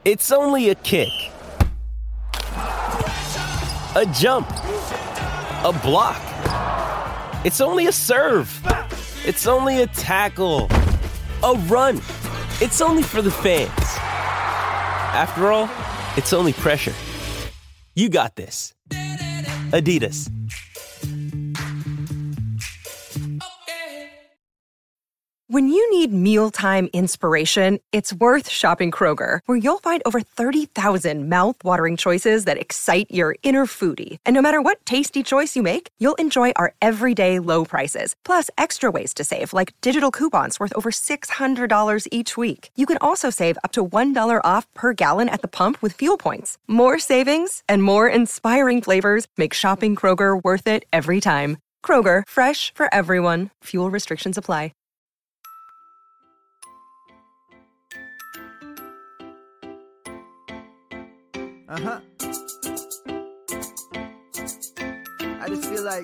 It's only a kick, a jump, a block. It's only a serve. It's only a tackle, a run. It's only for the fans. After all, it's only pressure. You got this. Adidas. When you need mealtime inspiration, it's worth shopping Kroger, where you'll find over 30,000 mouth-watering choices that excite your inner foodie. And no matter what tasty choice you make, you'll enjoy our everyday low prices, plus extra ways to save, like digital coupons worth over $600 each week. You can also save up to $1 off per gallon at the pump with fuel points. More savings and more inspiring flavors make shopping Kroger worth it every time. Kroger, fresh for everyone. Fuel restrictions apply. I just feel like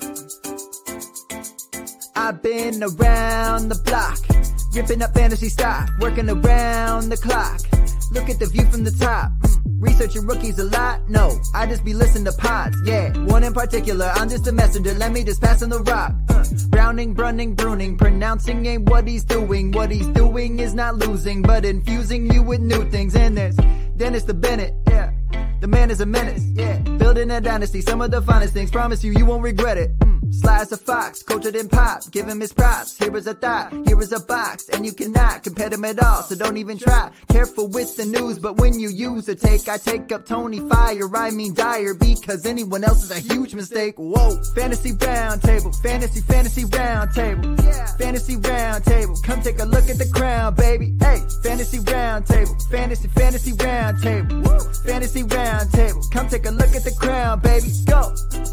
I've been around the block, ripping up fantasy stock, working around the clock. Look at the view from the top. Researching rookies a lot? No, I just be listening to pods, yeah. One in particular, I'm just a messenger, let me just pass on the rock. Browning, brunning, pruning, pronouncing ain't what he's doing. What he's doing is not losing, but infusing you with new things. And there's Dennis the Bennett, yeah. The man is a menace, yeah. Building a dynasty, some of the finest things. Promise you, you won't regret it. Sly as a fox, cultured in pop. Give him his props. Here is a thought, here is a box. And you cannot compare them at all, so don't even try. Careful with the news, but when you use a take, I take up Tony Fire. I mean Dyer, because anyone else is a huge mistake. Whoa, fantasy round table, fantasy round table. Yeah. Fantasy round table, come take a look at the crown, baby. Hey, fantasy round table, fantasy round table. Woo. Fantasy round table, come take a look at the crown, baby. Go.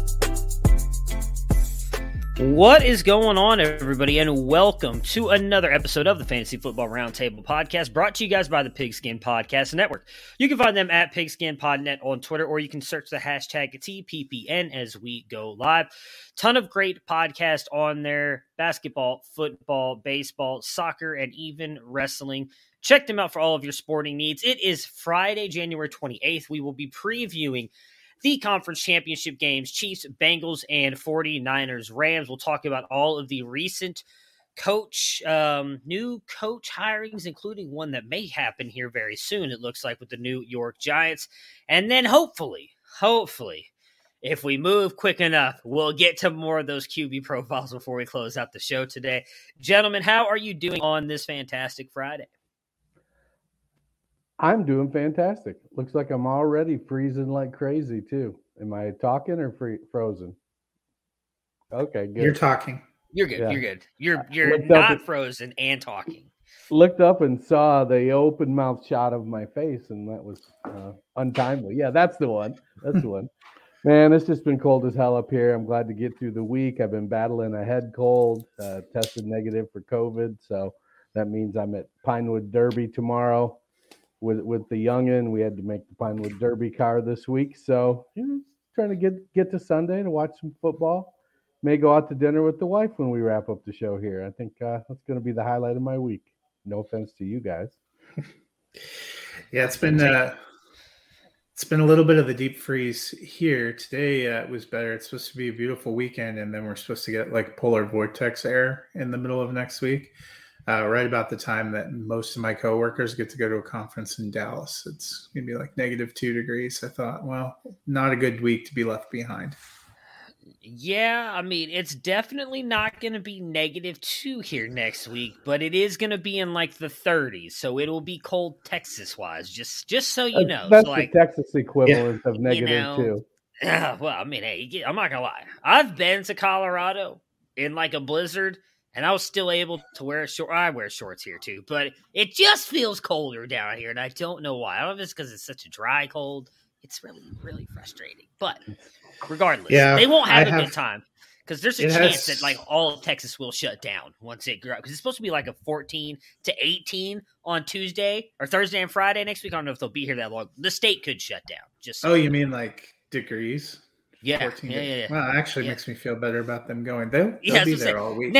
What is going on, everybody, and welcome to another episode of the Fantasy Football Roundtable Podcast, brought to you guys by the Pigskin Podcast Network. You can find them at PigskinPodNet on Twitter, or you can search the hashtag TPPN as we go live. Ton of great podcasts on there: basketball, football, baseball, soccer, and even wrestling. Check them out for all of your sporting needs. It is Friday, January 28th. We will be previewing the conference championship games, Chiefs, Bengals, and 49ers, Rams. We'll talk about all of the recent new coach hirings, including one that may happen here very soon, it looks like, with the New York Giants. And then hopefully, if we move quick enough, we'll get to more of those QB profiles before we close out the show today. Gentlemen, how are you doing on this fantastic Friday? I'm doing fantastic. Looks like I'm already freezing like crazy, too. Am I talking or frozen? Okay, good. You're talking. You're good. Yeah. You're good. You're not frozen and talking. Looked up and saw the open mouth shot of my face, and that was untimely. Yeah, that's the one. That's the one. Man, it's just been cold as hell up here. I'm glad to get through the week. I've been battling a head cold, tested negative for COVID, so that means I'm at Pinewood Derby tomorrow. With the youngin', we had to make the Pinewood Derby car this week. So, trying to get to Sunday to watch some football. May go out to dinner with the wife when we wrap up the show here. I think that's going to be the highlight of my week. No offense to you guys. Yeah, it's been a little bit of the deep freeze here. Today it was better. It's supposed to be a beautiful weekend, and then we're supposed to get like polar vortex air in the middle of next week. Right about the time that most of my coworkers get to go to a conference in Dallas. It's going to be like -2 degrees. I thought, well, not a good week to be left behind. Yeah, I mean, it's definitely not going to be -2 here next week, but it is going to be in like the 30s, so it'll be cold Texas-wise, just so you know. That's so, like, the Texas equivalent of -2. Well, I mean, hey, I'm not going to lie. I've been to Colorado in like a blizzard, and I was still able to wear shorts. I wear shorts here too, but it just feels colder down here, and I don't know why. I don't know if it's because it's such a dry cold. It's really, really frustrating. But regardless, they won't have a good time because there's a chance that like all of Texas will shut down once it grows. Because it's supposed to be like a 14 to 18 on Tuesday or Thursday and Friday next week. I don't know if they'll be here that long. The state could shut down. You mean like degrees? Yeah. 14 yeah. Well, it actually makes me feel better about them going. They'll be there all week. Now,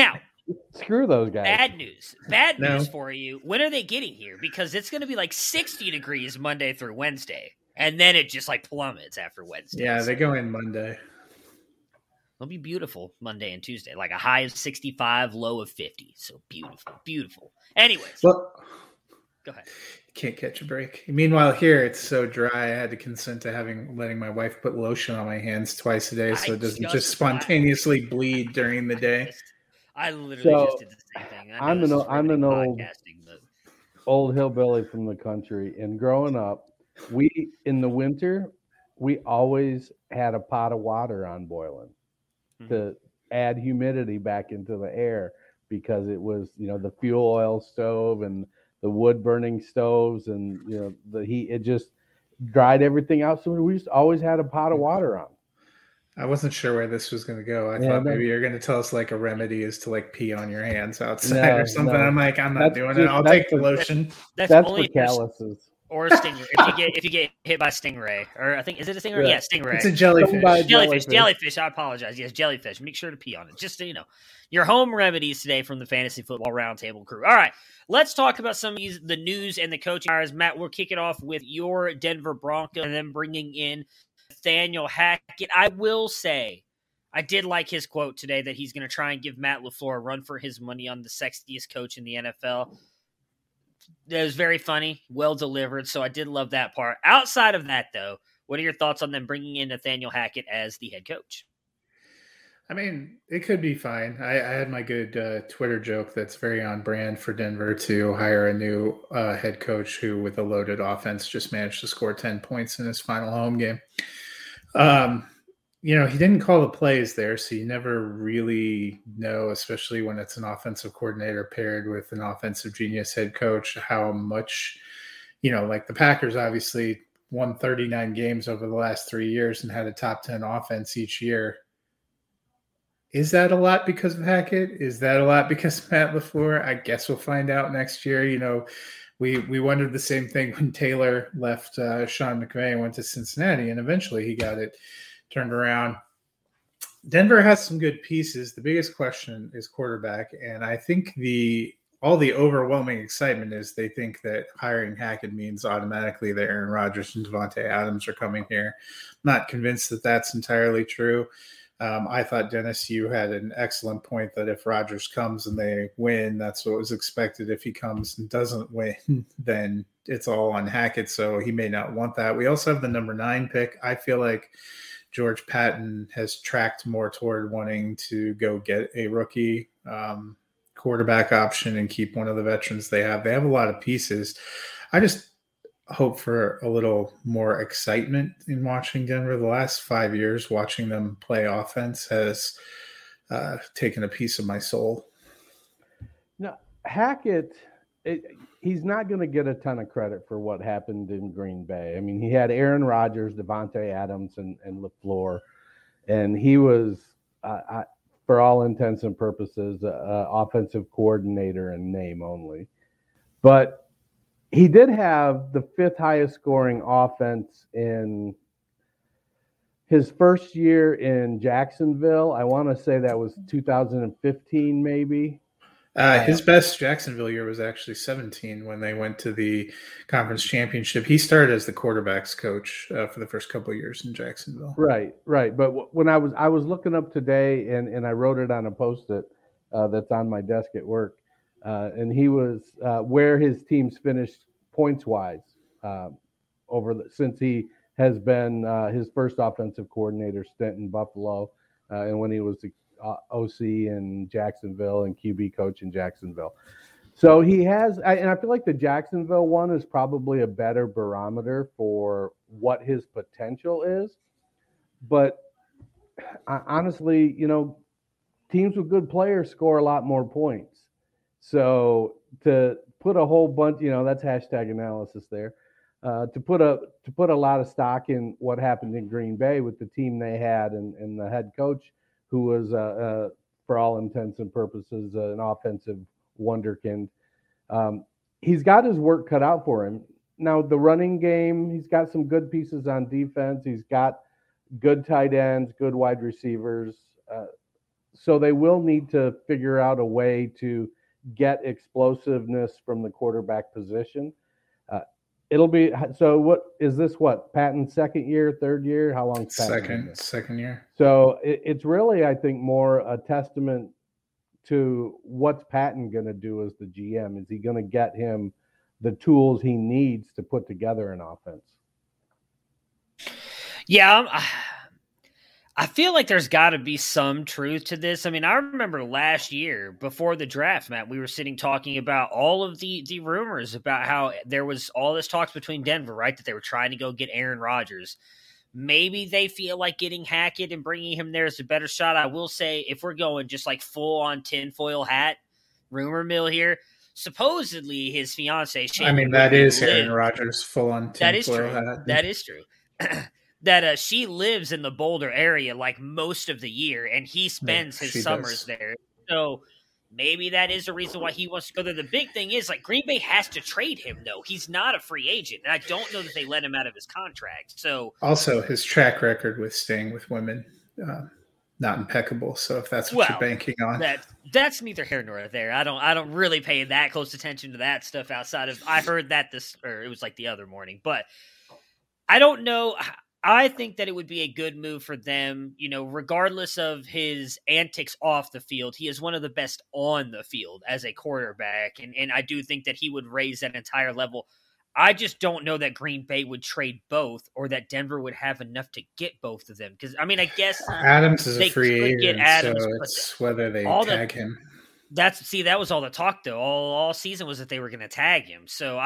Screw those guys. Bad news. Bad No. news for you. When are they getting here? Because it's going to be like 60 degrees Monday through Wednesday. And then it just like plummets after Wednesday. Yeah, they go in Monday. It'll be beautiful Monday and Tuesday. Like a high of 65, low of 50. So beautiful. Beautiful. Anyways. Well, go ahead. Can't catch a break. Meanwhile, here it's so dry. I had to consent to letting my wife put lotion on my hands twice a day, so it doesn't just spontaneously bleed during the day. I literally just did the same thing. I'm an old hillbilly from the country, and growing up, in the winter we always had a pot of water on boiling to add humidity back into the air, because it was the fuel oil stove and the wood burning stoves, and the heat, it just dried everything out. So we just always had a pot of water on. I wasn't sure where this was going to go. I thought maybe you're going to tell us like a remedy is to like pee on your hands outside or something. No. I'm like, I'm not doing it. I'll take the lotion. That's only for calluses. Or a stingray. If you get hit by stingray, or I think, is it a stingray? Yeah, stingray. It's a jellyfish. Jellyfish. I apologize. Yes, jellyfish. Make sure to pee on it. Just so you know, your home remedies today from the Fantasy Football Roundtable crew. All right, let's talk about some of the news and the coaching hires. Matt, we'll kick it off with your Denver Broncos, and then bringing in Nathaniel Hackett. I will say, I did like his quote today that he's going to try and give Matt LaFleur a run for his money on the sexiest coach in the NFL. It was very funny, well delivered, so I did love that part. Outside of that, though, what are your thoughts on them bringing in Nathaniel Hackett as the head coach? I mean, it could be fine. I had my good Twitter joke that's very on brand for Denver to hire a new head coach who, with a loaded offense, just managed to score 10 points in his final home game. He didn't call the plays there, so you never really know, especially when it's an offensive coordinator paired with an offensive genius head coach, how much, like the Packers obviously won 39 games over the last 3 years and had a top 10 offense each year. Is that a lot because of Hackett? Is that a lot because of Matt LaFleur? I guess we'll find out next year. We wondered the same thing when Taylor left Sean McVay and went to Cincinnati, and eventually he got it turned around. Denver has some good pieces. The biggest question is quarterback, and I think all the overwhelming excitement is they think that hiring Hackett means automatically that Aaron Rodgers and Devontae Adams are coming here. I'm not convinced that that's entirely true. I thought, Dennis, you had an excellent point that if Rodgers comes and they win, that's what was expected. If he comes and doesn't win, then it's all on Hackett, so he may not want that. We also have the number 9 pick. I feel like George Patton has tracked more toward wanting to go get a rookie quarterback option and keep one of the veterans they have. They have a lot of pieces. I just hope for a little more excitement in watching Denver. The last 5 years, watching them play offense has taken a piece of my soul. No, Hackett, he's not going to get a ton of credit for what happened in Green Bay. I mean, he had Aaron Rodgers, Devontae Adams, and LaFleur, and he was, for all intents and purposes, offensive coordinator in name only. But he did have the 5th highest scoring offense in his first year in Jacksonville. I want to say that was 2015, maybe. His best Jacksonville year was actually 17 when they went to the conference championship. He started as the quarterback's coach for the first couple of years in Jacksonville. Right. But when I was looking up today, and I wrote it on a Post-it that's on my desk at work, and he was where his teams finished points-wise since he has been his first offensive coordinator stint in Buffalo, and when he was the OC in Jacksonville and QB coach in Jacksonville. So he has, and I feel like the Jacksonville one is probably a better barometer for what his potential is. But honestly, teams with good players score a lot more points. So to put a whole bunch, that's hashtag analysis there. To put a lot of stock in what happened in Green Bay with the team they had and the head coach, who was, for all intents and purposes, an offensive wonderkind. He's got his work cut out for him. Now, the running game, he's got some good pieces on defense. He's got good tight ends, good wide receivers. So they will need to figure out a way to get explosiveness from the quarterback position. It'll be so. What is this? What Patton's second year, third year? How long? Second year. So it's really, I think, more a testament to what's Patton going to do as the GM. Is he going to get him the tools he needs to put together an offense? Yeah, I feel like there's got to be some truth to this. I mean, I remember last year before the draft, Matt, we were sitting talking about all of the rumors about how there was all this talks between Denver, right, that they were trying to go get Aaron Rodgers. Maybe they feel like getting Hackett and bringing him there is a better shot. I will say, if we're going just like full-on tinfoil hat, rumor mill here, supposedly his fiance, Shane. I mean, that is Aaron Rodgers full-on tinfoil hat. That is true. That she lives in the Boulder area like most of the year, and he spends his summers there. So maybe that is a reason why he wants to go there. The big thing is, like, Green Bay has to trade him, though. He's not a free agent, and I don't know that they let him out of his contract. So also, his track record with staying with women, not impeccable. So if that's what you're banking on, that's neither here nor there. I don't really pay that close attention to that stuff outside of I heard that it was like the other morning, but I don't know. I think that it would be a good move for them, you know, regardless of his antics off the field. He is one of the best on the field as a quarterback, and I do think that he would raise that entire level. I just don't know that Green Bay would trade both or that Denver would have enough to get both of them. Because, I mean, I guess Adams is a free agent, Adams, so it's whether they tag him. That was all the talk, though. All season was that they were going to tag him. So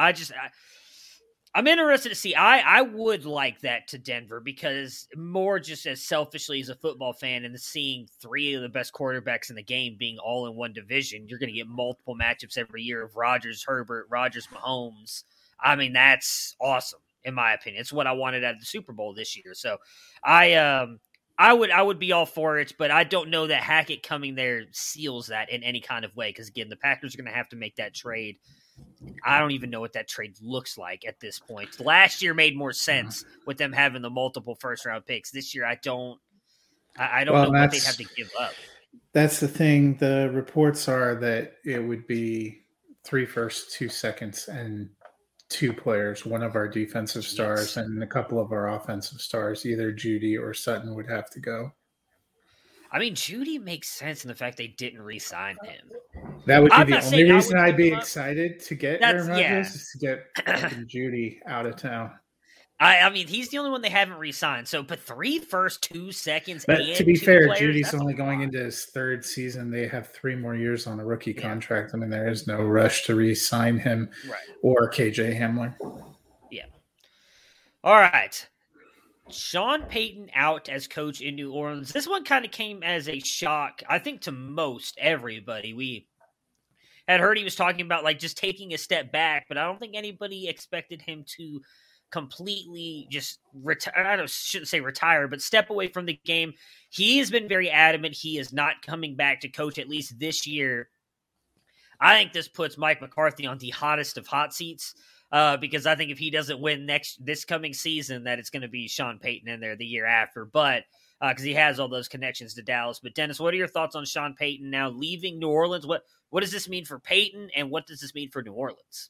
I'm interested to see. I would like that to Denver because more just as selfishly as a football fan and seeing three of the best quarterbacks in the game being all in one division, you're going to get multiple matchups every year of Rodgers, Herbert, Rodgers, Mahomes. I mean, that's awesome in my opinion. It's what I wanted out of the Super Bowl this year. So I would be all for it, but I don't know that Hackett coming there seals that in any kind of way because, again, the Packers are going to have to make that trade. I don't even know what that trade looks like at this point. Last year made more sense with them having the multiple first-round picks. This year, I don't know what they'd have to give up. That's the thing. The reports are that it would be 3 firsts, 2 seconds, and 2 players, one of our defensive stars and a couple of our offensive stars. Either Judy or Sutton would have to go. I mean, Judy makes sense in the fact they didn't re-sign him. That would be the only reason I'd be excited to get Aaron Rodgers is to get Judy out of town. I mean, he's the only one they haven't re-signed. So, but 3 firsts, 2 seconds. But to be fair, Judy's only going into his 3rd season. They have 3 more years on a rookie contract. I mean, there is no rush to re-sign him or KJ Hamler. Yeah. All right. Sean Payton out as coach in New Orleans. This one kind of came as a shock, I think, to most everybody. We had heard he was talking about like just taking a step back, but I don't think anybody expected him to completely just retire. I shouldn't say retire, but step away from the game. He has been very adamant he is not coming back to coach at least this year. I think this puts Mike McCarthy on the hottest of hot seats. Because I think if he doesn't win this coming season, that it's going to be Sean Payton in there the year after. But because he has all those connections to Dallas. But Dennis, what are your thoughts on Sean Payton now leaving New Orleans? What does this mean for Payton, and what does this mean for New Orleans?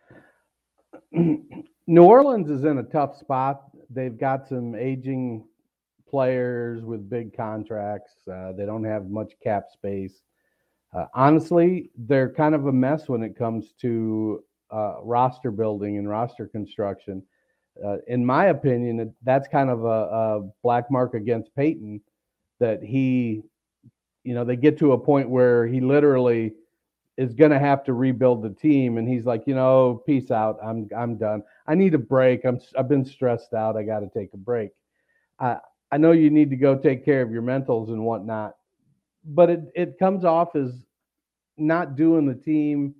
New Orleans is in a tough spot. They've got some aging players with big contracts. They don't have much cap space. Honestly, they're kind of a mess when it comes to roster building and roster construction. In my opinion, that's kind of a black mark against Payton that he, they get to a point where he literally is going to have to rebuild the team. And he's like, peace out. I'm done. I need a break. I've been stressed out. I got to take a break. I know you need to go take care of your mentals and whatnot, but it comes off as not doing the team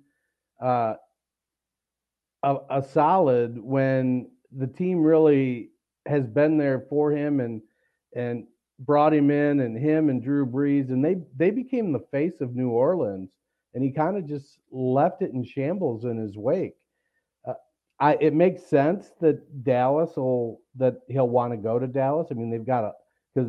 a solid when the team really has been there for him and brought him in, and him and Drew Brees, and they became the face of New Orleans, and he kind of just left it in shambles in his wake. It makes sense that he'll want to go to Dallas. I mean, they've got because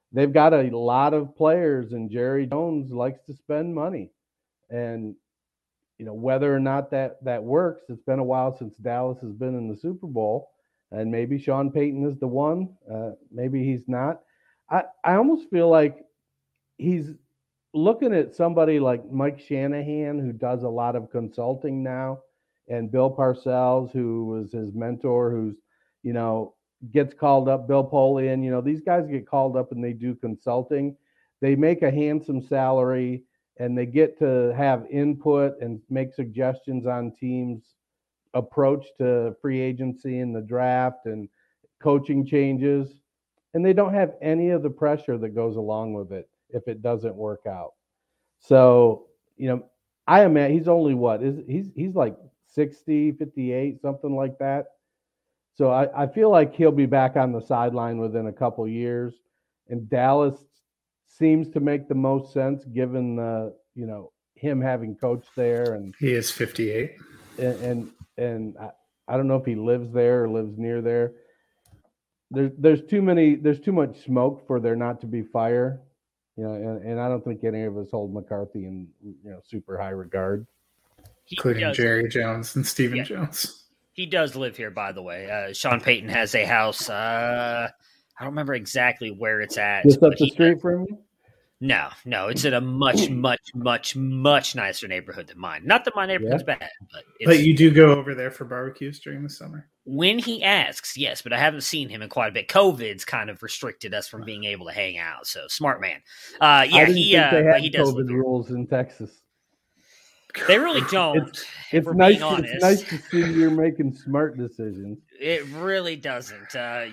they've got a lot of players, and Jerry Jones likes to spend money. And, whether or not that works, it's been a while since Dallas has been in the Super Bowl, and maybe Sean Payton is the one. Maybe he's not. I almost feel like he's looking at somebody like Mike Shanahan, who does a lot of consulting now, and Bill Parcells, who was his mentor, who's, gets called up, Bill Polian, these guys get called up and they do consulting. They make a handsome salary and they get to have input and make suggestions on teams' approach to free agency and the draft and coaching changes. And they don't have any of the pressure that goes along with it if it doesn't work out. So, I imagine he's only he's like 60, 58, something like that. So I feel like he'll be back on the sideline within a couple years, and Dallas seems to make the most sense given him having coached there. And he is 58, and I don't know if he lives there or lives near there. There's too much smoke for there not to be fire, and I don't think any of us hold McCarthy in super high regard, including Jerry Jones and Stephen Jones. He does live here, by the way. Sean Payton has a house. I don't remember exactly where it's at. Just up the street from you? No. It's in a much, much, much, much nicer neighborhood than mine. Not that my neighborhood's bad, but you do go over there for barbecues during the summer? When he asks, yes, but I haven't seen him in quite a bit. COVID's kind of restricted us from being able to hang out. So smart man. He does COVID rules in Texas. They really don't. It's nice. It's nice to see you're making smart decisions. It really doesn't.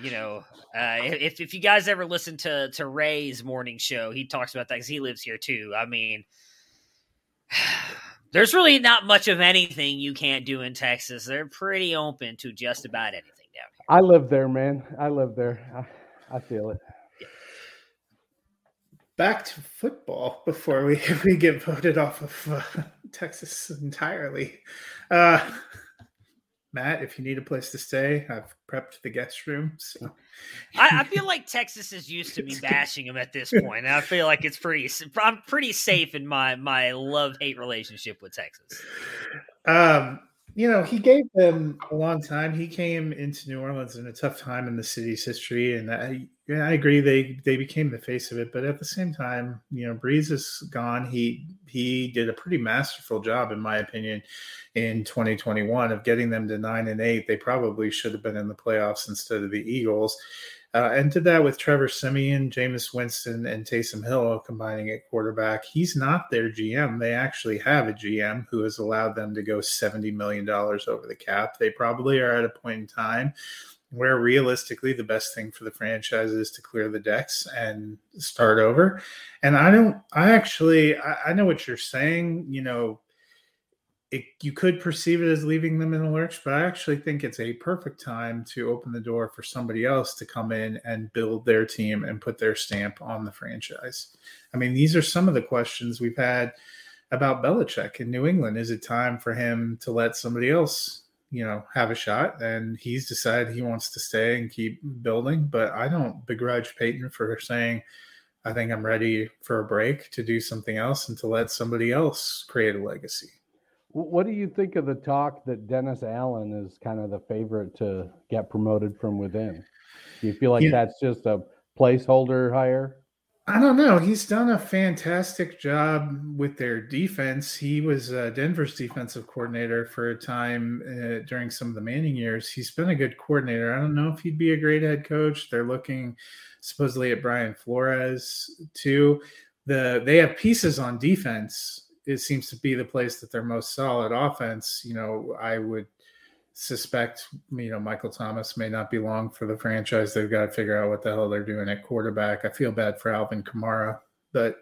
If you guys ever listen to Ray's morning show, he talks about that because he lives here too. I mean, there's really not much of anything you can't do in Texas. They're pretty open to just about anything down here. I live there, man. I live there. I feel it. Back to football before we get voted off of Texas entirely. Matt, if you need a place to stay, I've prepped the guest room. So. I feel like Texas is used to me bashing them at this point. And I feel like I'm pretty safe in my love-hate relationship with Texas. He gave them a long time. He came into New Orleans in a tough time in the city's history, and I agree they became the face of it. But at the same time, Breeze is gone. He did a pretty masterful job, in my opinion, in 2021 of getting them to 9-8. They probably should have been in the playoffs instead of the Eagles. And did that with Trevor Siemian, Jameis Winston, and Taysom Hill combining at quarterback. He's not their GM. They actually have a GM who has allowed them to go $70 million over the cap. They probably are at a point in time where realistically the best thing for the franchise is to clear the decks and start over. And I know what you're saying. You could perceive it as leaving them in a lurch, but I actually think it's a perfect time to open the door for somebody else to come in and build their team and put their stamp on the franchise. I mean, these are some of the questions we've had about Belichick in New England. Is it time for him to let somebody else, have a shot? And he's decided he wants to stay and keep building, but I don't begrudge Peyton for saying, I think I'm ready for a break to do something else and to let somebody else create a legacy. What do you think of the talk that Dennis Allen is kind of the favorite to get promoted from within? Do you feel like that's just a placeholder hire? I don't know. He's done a fantastic job with their defense. He was Denver's defensive coordinator for a time during some of the Manning years. He's been a good coordinator. I don't know if he'd be a great head coach. They're looking supposedly at Brian Flores too. They have pieces on defense. It seems to be the place that they're most solid. Offense, I would suspect, Michael Thomas may not be long for the franchise. They've got to figure out what the hell they're doing at quarterback. I feel bad for Alvin Kamara, but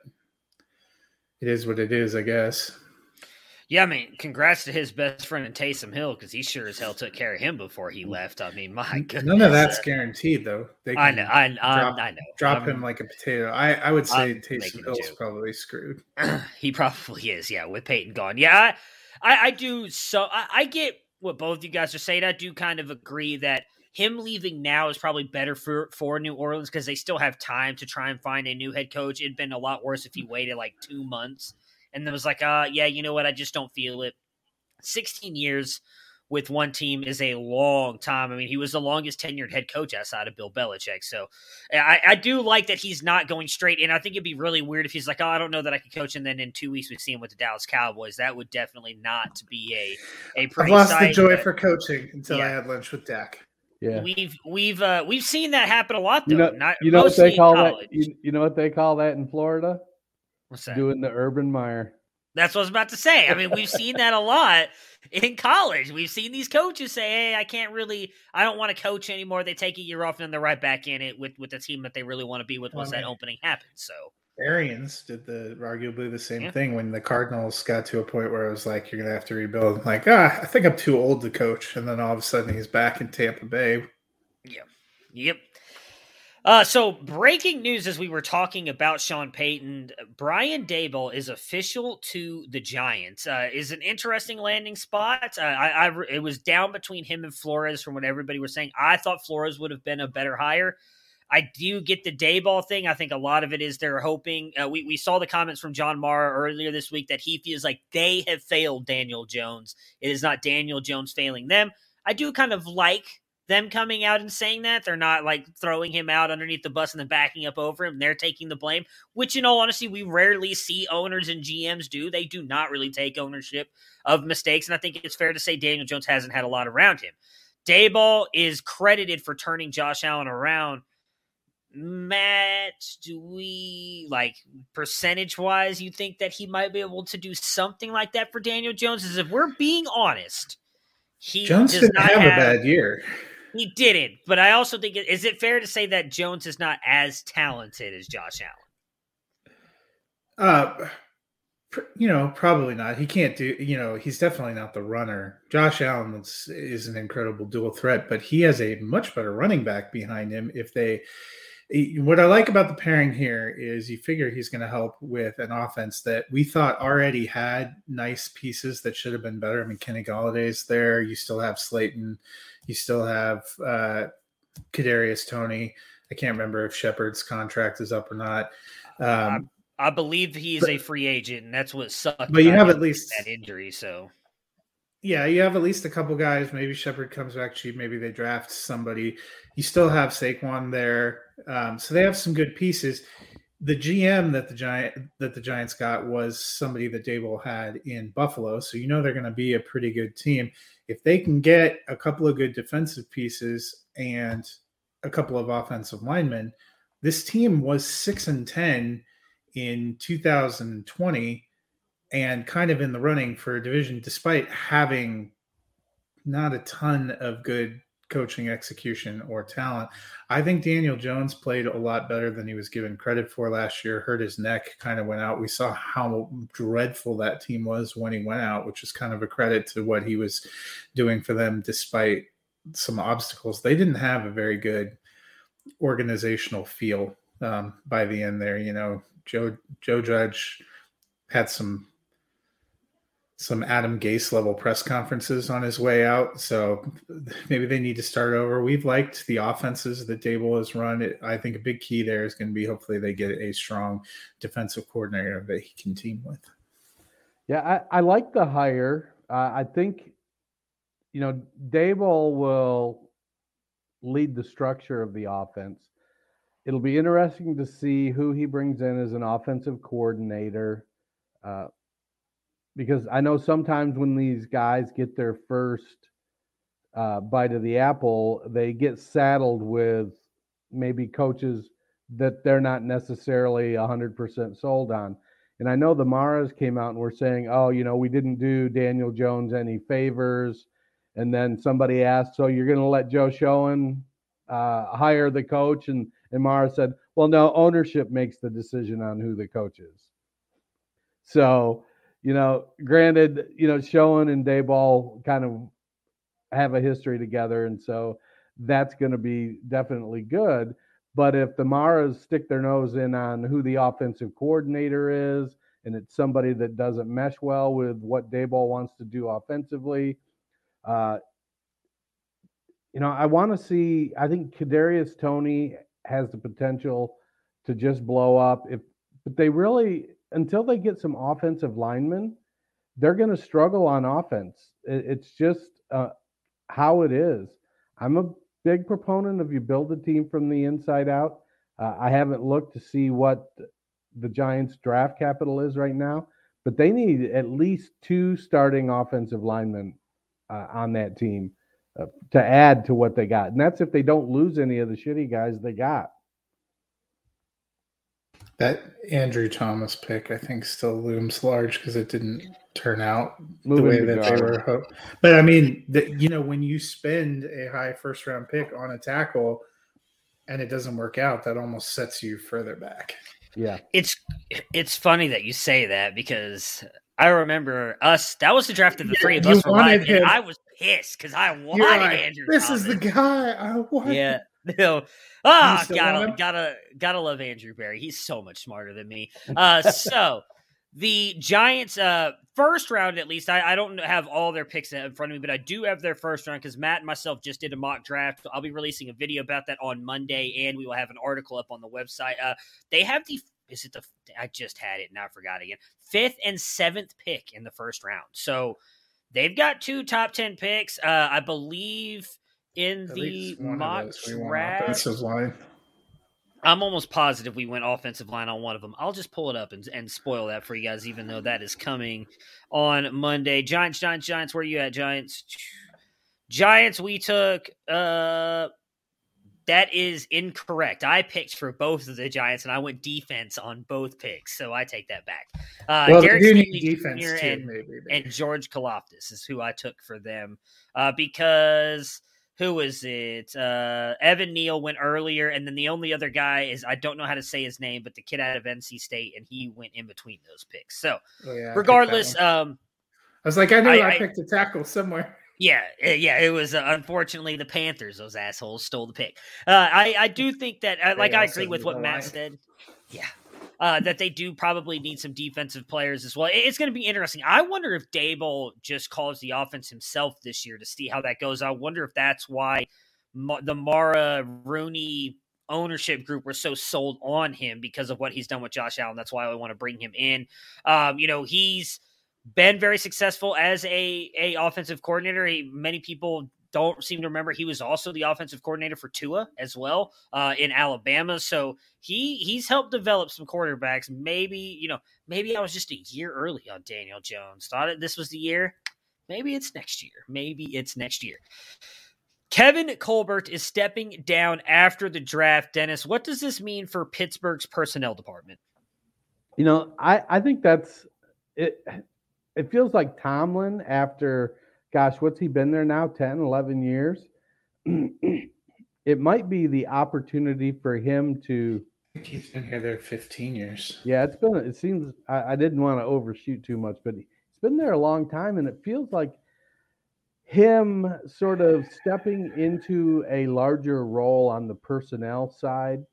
it is what it is, I guess. Yeah, I mean, congrats to his best friend in Taysom Hill, because he sure as hell took care of him before he left. I mean, my goodness. None of that's guaranteed, though. They I know. Drop him like a potato. I would say Taysom Hill's probably screwed. He probably is, yeah, with Peyton gone. Yeah, I do. So I get what both you guys are saying. I do kind of agree that him leaving now is probably better for New Orleans because they still have time to try and find a new head coach. It'd been a lot worse if he waited like 2 months and then was like, yeah, you know what? I just don't feel it. 16 years with one team is a long time. I mean, he was the longest tenured head coach outside of Bill Belichick. So I do like that he's not going straight in. I think it'd be really weird if he's like, I don't know that I could coach. And then in 2 weeks, we see him with the Dallas Cowboys. That would definitely not be a pretty I've lost sight, the joy for coaching until yeah. I had lunch with Dak. Yeah, we've seen that happen a lot though. You know what they call that? You know what they call that in Florida? What's that? Doing the Urban Meyer. That's what I was about to say. I mean, we've seen that a lot in college. We've seen these coaches say, "Hey, I don't want to coach anymore." They take a year off and then they're right back in it with the team that they really want to be with once that opening happens. So Arians did arguably the same thing when the Cardinals got to a point where it was like, you're going to have to rebuild. I'm like, I think I'm too old to coach. And then all of a sudden he's back in Tampa Bay. Yeah. Yep. So breaking news as we were talking about Sean Payton, Brian Daboll is official to the Giants. Is an interesting landing spot. It was down between him and Flores from what everybody was saying. I thought Flores would have been a better hire. I do get the Daboll thing. I think a lot of it is they're hoping. We saw the comments from John Mara earlier this week that he feels like they have failed Daniel Jones. It is not Daniel Jones failing them. I do kind of like them coming out and saying that. They're not like throwing him out underneath the bus and then backing up over him. They're taking the blame, which in all honesty, we rarely see owners and GMs do. They do not really take ownership of mistakes. And I think it's fair to say Daniel Jones hasn't had a lot around him. Daboll is credited for turning Josh Allen around. Matt, do we, like, percentage-wise, you think that he might be able to do something like that for Daniel Jones? As if we're being honest, Jones didn't have a bad year. He didn't, but I also think, is it fair to say that Jones is not as talented as Josh Allen? Probably not. He can't do, he's definitely not the runner. Josh Allen is an incredible dual threat, but he has a much better running back behind him. What I like about the pairing here is you figure he's going to help with an offense that we thought already had nice pieces that should have been better. I mean, Kenny Galladay's there. You still have Slayton. You still have Kadarius Toney. I can't remember if Shepard's contract is up or not. I believe he's a free agent, and that's what sucked. But you have at least that injury, so. Yeah, you have at least a couple guys. Maybe Shepard comes back cheap. Maybe they draft somebody. You still have Saquon there. So they have some good pieces. The GM that the Giants got was somebody that Daboll had in Buffalo. So they're going to be a pretty good team. If they can get a couple of good defensive pieces and a couple of offensive linemen, this team was 6-10 in 2020 and kind of in the running for a division despite having not a ton of good coaching execution or talent. I think Daniel Jones played a lot better than he was given credit for last year. Hurt his neck, kind of went out. We saw how dreadful that team was when he went out, which is kind of a credit to what he was doing for them despite some obstacles. They didn't have a very good organizational feel by the end there. Joe Judge had some Adam Gase level press conferences on his way out. So maybe they need to start over. We've liked the offenses that Daboll has run. I think a big key there is going to be hopefully they get a strong defensive coordinator that he can team with. Yeah, I like the hire. I think, Daboll will lead the structure of the offense. It'll be interesting to see who he brings in as an offensive coordinator. Because I know sometimes when these guys get their first bite of the apple, they get saddled with maybe coaches that they're not necessarily 100% sold on. And I know the Maras came out and were saying, we didn't do Daniel Jones any favors. And then somebody asked, so you're going to let Joe Schoen hire the coach? And Mara said, well, no, ownership makes the decision on who the coach is. So, granted, Schoen and Daboll kind of have a history together, and so that's going to be definitely good. But if the Maras stick their nose in on who the offensive coordinator is, and it's somebody that doesn't mesh well with what Daboll wants to do offensively, I want to see. I think Kadarius Toney has the potential to just blow up. But they really, until they get some offensive linemen, they're going to struggle on offense. It's just how it is. I'm a big proponent of you build a team from the inside out. I haven't looked to see what the Giants' draft capital is right now, but they need at least 2 starting offensive linemen on that team to add to what they got. And that's if they don't lose any of the shitty guys they got. That Andrew Thomas pick, I think, still looms large because it didn't turn out the Moving way to that guard. they were hoping. But I mean, when you spend a high first-round pick on a tackle and it doesn't work out, that almost sets you further back. Yeah, it's funny that you say that because I remember us. That was the draft of the three of us were live, and I was pissed because I wanted Andrew. This Thomas. is the guy I want. Yeah. Gotta love Andrew Berry. He's so much smarter than me. So the Giants, first round at least. I don't have all their picks in front of me, but I do have their first round because Matt and myself just did a mock draft. I'll be releasing a video about that on Monday, and we will have an article up on the website. They have I just had it and I forgot again. 5th and 7th pick in the first round. So they've got 2 top 10 picks. I believe in the mock draft. I'm almost positive we went offensive line on one of them. I'll just pull it up and spoil that for you guys, even though that is coming on Monday. Giants, where are you at, Giants? Giants, we took that is incorrect. I picked for both of the Giants, and I went defense on both picks, so I take that back. Derek Stingley and George Kalafdis is who I took for them because – who is it? Evan Neal went earlier, and then the only other guy is I don't know how to say his name, but the kid out of NC State, and he went in between those picks. So, regardless, I was like, I knew I picked a tackle somewhere. Yeah, it was unfortunately the Panthers. Those assholes stole the pick. I do think that, I agree with what Matt said. Yeah. That they do probably need some defensive players as well. It's going to be interesting. I wonder if Daboll just calls the offense himself this year to see how that goes. I wonder if that's why the Mara Rooney ownership group were so sold on him because of what he's done with Josh Allen. That's why I want to bring him in. He's been very successful as a offensive coordinator. Many people don't seem to remember he was also the offensive coordinator for Tua as well in Alabama. So he's helped develop some quarterbacks. Maybe I was just a year early on Daniel Jones. Thought this was the year. Maybe it's next year. Kevin Colbert is stepping down after the draft. Dennis, what does this mean for Pittsburgh's personnel department? I think that's it. It feels like Tomlin after – gosh, what's he been there now? 10, 11 years. It might be the opportunity for him to. I think he's been here there 15 years. Yeah, it seems, I didn't want to overshoot too much, but he's been there a long time, and it feels like him sort of stepping into a larger role on the personnel side,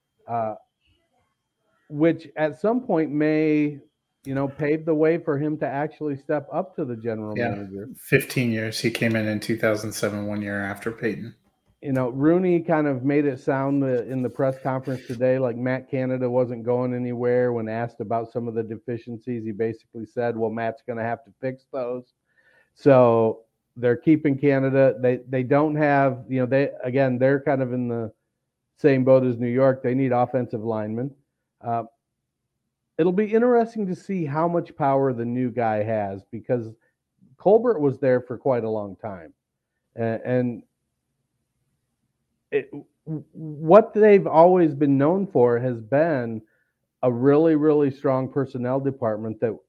which at some point may paved the way for him to actually step up to the general manager. 15 years. He came in 2007, 1 year after Peyton. Rooney kind of made it sound in the press conference today like Matt Canada wasn't going anywhere. When asked about some of the deficiencies, he basically said, well, Matt's going to have to fix those. So they're keeping Canada. They don't have, they're kind of in the same boat as New York. They need offensive linemen. It'll be interesting to see how much power the new guy has because Colbert was there for quite a long time. And what they've always been known for has been a really, really strong personnel department that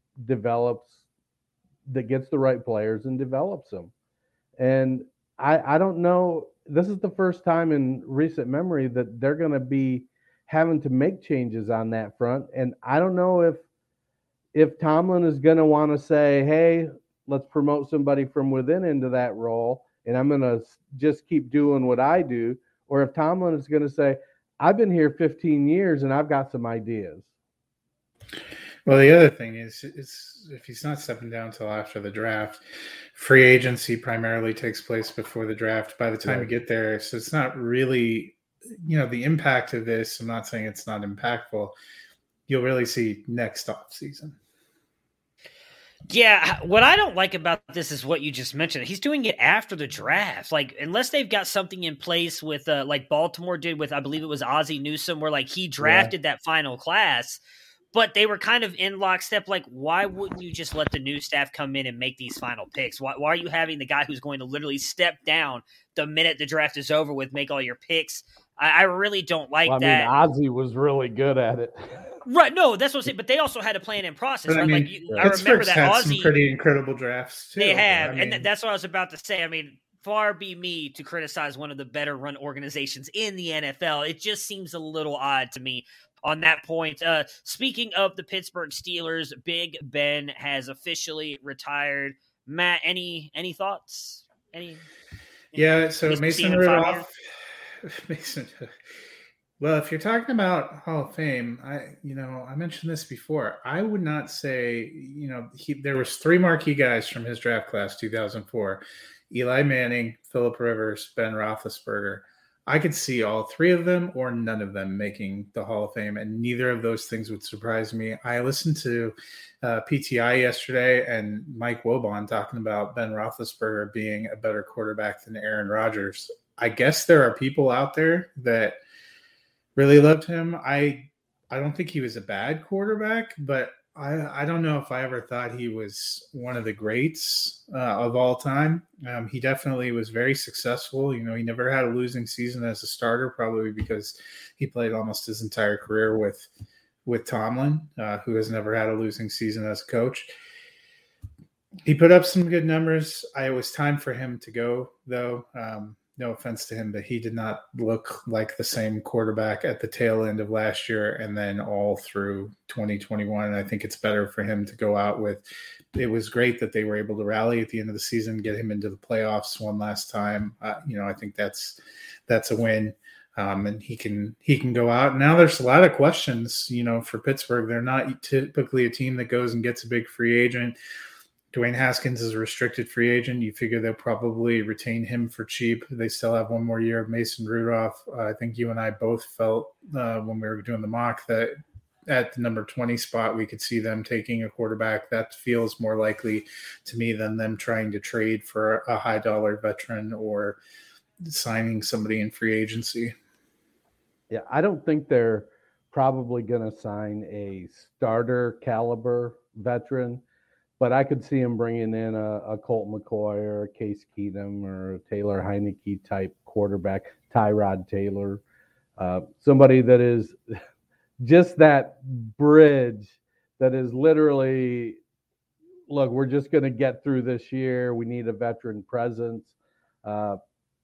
gets the right players and develops them. And I don't know, this is the first time in recent memory that they're going to be having to make changes on that front. And I don't know if Tomlin is going to want to say, hey, let's promote somebody from within into that role, and I'm going to just keep doing what I do, or if Tomlin is going to say, I've been here 15 years and I've got some ideas. Well, the other thing is if he's not stepping down until after the draft, free agency primarily takes place before the draft. By the time you get there, so it's not really, the impact of this. I'm not saying it's not impactful. You'll really see next off season. Yeah, what I don't like about this is what you just mentioned. He's doing it after the draft. Like, unless they've got something in place with, like Baltimore did with, I believe it was Ozzie Newsome, where like he drafted that final class, but they were kind of in lockstep. Like, why wouldn't you just let the new staff come in and make these final picks? Why are you having the guy who's going to literally step down the minute the draft is over with, make all your picks? I really don't like that. Ozzie was really good at it. Right, no, that's what I'm saying. But they also had a plan in process. But, right? I remember that had Ozzie some pretty incredible drafts too. They have, and that's what I was about to say. I mean, far be me to criticize one of the better run organizations in the NFL. It just seems a little odd to me on that point. Speaking of the Pittsburgh Steelers, Big Ben has officially retired. Matt, any thoughts? Yeah, so Mason Rudolph. Well, if you're talking about Hall of Fame, I mentioned this before. I would not say, there was 3 marquee guys from his draft class, 2004: Eli Manning, Phillip Rivers, Ben Roethlisberger. I could see all 3 of them or none of them making the Hall of Fame, and neither of those things would surprise me. I listened to PTI yesterday and Mike Wobon talking about Ben Roethlisberger being a better quarterback than Aaron Rodgers. I guess there are people out there that really loved him. I don't think he was a bad quarterback, but I don't know if I ever thought he was one of the greats of all time. He definitely was very successful. He never had a losing season as a starter, probably because he played almost his entire career with Tomlin, who has never had a losing season as a coach. He put up some good numbers. It was time for him to go, though. No offense to him, but he did not look like the same quarterback at the tail end of last year and then all through 2021. And I think it's better for him to go out with. It was great that they were able to rally at the end of the season, get him into the playoffs one last time. I think that's a win. And he can go out. Now there's a lot of questions, for Pittsburgh. They're not typically a team that goes and gets a big free agent. Dwayne Haskins is a restricted free agent. You figure they'll probably retain him for cheap. They still have one more year of Mason Rudolph. I think you and I both felt when we were doing the mock that at the number 20 spot, we could see them taking a quarterback. That feels more likely to me than them trying to trade for a high dollar veteran or signing somebody in free agency. Yeah, I don't think they're probably going to sign a starter caliber veteran. But I could see him bringing in a Colt McCoy or a Case Keenum or a Taylor Heineke type quarterback, Tyrod Taylor, somebody that is just that bridge that is literally, look, we're just going to get through this year. We need a veteran presence. But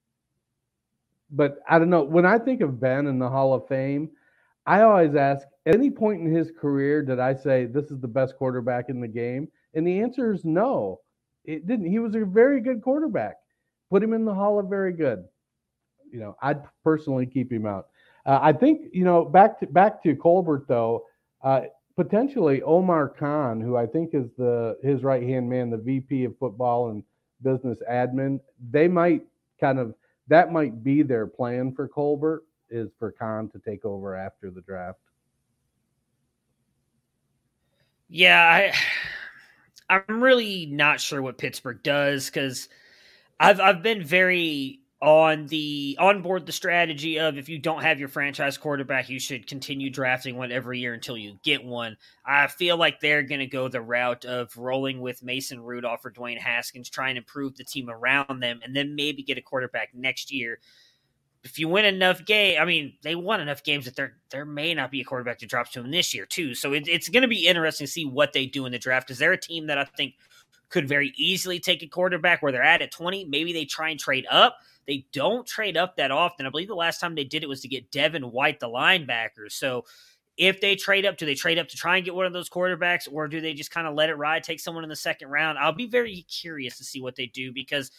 I don't know. When I think of Ben in the Hall of Fame, I always ask, at any point in his career, did I say this is the best quarterback in the game? And the answer is no, it didn't. He was a very good quarterback. Put him in the Hall of Very Good. I'd personally keep him out. I think, back to Colbert, though, potentially Omar Khan, who I think is his right-hand man, the VP of football and business admin, that might be their plan for Colbert, is for Khan to take over after the draft. Yeah, I'm really not sure what Pittsburgh does, because I've been very on board the strategy of, if you don't have your franchise quarterback, you should continue drafting one every year until you get one. I feel like they're going to go the route of rolling with Mason Rudolph or Dwayne Haskins, try and improve the team around them, and then maybe get a quarterback next year. If you win enough games, they won enough games that there may not be a quarterback that drops to them this year too. So it's going to be interesting to see what they do in the draft. Is there a team that I think could very easily take a quarterback where they're at 20? Maybe they try and trade up. They don't trade up that often. I believe the last time they did it was to get Devin White, the linebacker. So if they trade up, do they trade up to try and get one of those quarterbacks, or do they just kind of let it ride, take someone in the second round? I'll be very curious to see what they do, because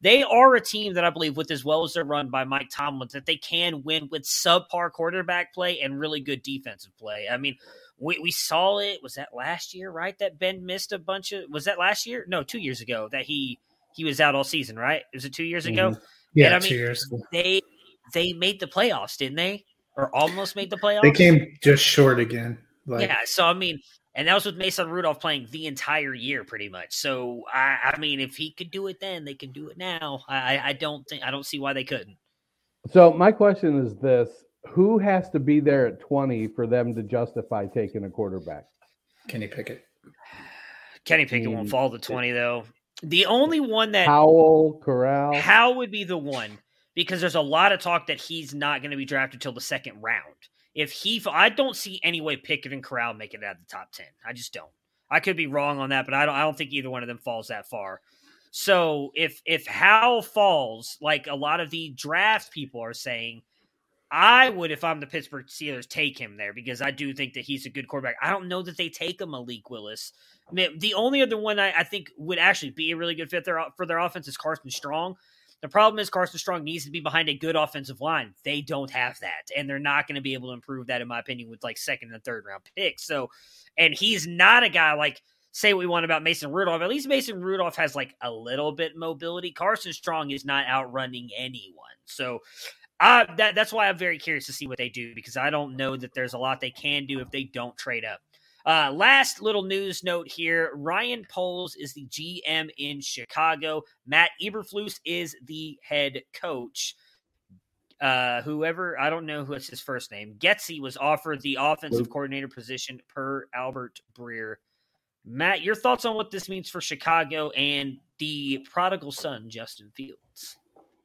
they are a team that I believe, with as well as they're run by Mike Tomlin, that they can win with subpar quarterback play and really good defensive play. I mean, we saw it. Was that last year, right? That Ben missed a bunch of – was that last year? No, 2 years ago that he was out all season, right? Was it 2 years ago? Yeah, and, I mean, 2 years ago. They made the playoffs, didn't they? Or almost made the playoffs? They came just short again. Yeah, so, I mean – and that was with Mason Rudolph playing the entire year pretty much. So, I mean, if he could do it then, they can do it now. I don't see why they couldn't. So my question is this: who has to be there at 20 for them to justify taking a quarterback? Kenny Pickett. Kenny Pickett won't fall to 20, though. The only one that Howell, Corral. Howell would be the one, because there's a lot of talk that he's not going to be drafted till the second round. I don't see any way Pickett and Corral make it out of the top 10. I just don't. I could be wrong on that, but I don't think either one of them falls that far. So if Howell falls, like a lot of the draft people are saying, I would, if I'm the Pittsburgh Steelers, take him there, because I do think that he's a good quarterback. I don't know that they take a Malik Willis. I mean, the only other one I think would actually be a really good fit for their offense is Carson Strong. The problem is Carson Strong needs to be behind a good offensive line. They don't have that, and they're not going to be able to improve that, in my opinion, with like second and third round picks. So, and he's not a guy like, say what we want about Mason Rudolph. At least Mason Rudolph has like a little bit mobility. Carson Strong is not outrunning anyone. So that's why I'm very curious to see what they do, because I don't know that there's a lot they can do if they don't trade up. Last little news note here. Ryan Poles is the GM in Chicago. Matt Eberflus is the head coach. Whoever, I don't know what's his first name. Getsy was offered the offensive coordinator position per Albert Breer. Matt, your thoughts on what this means for Chicago and the prodigal son, Justin Fields?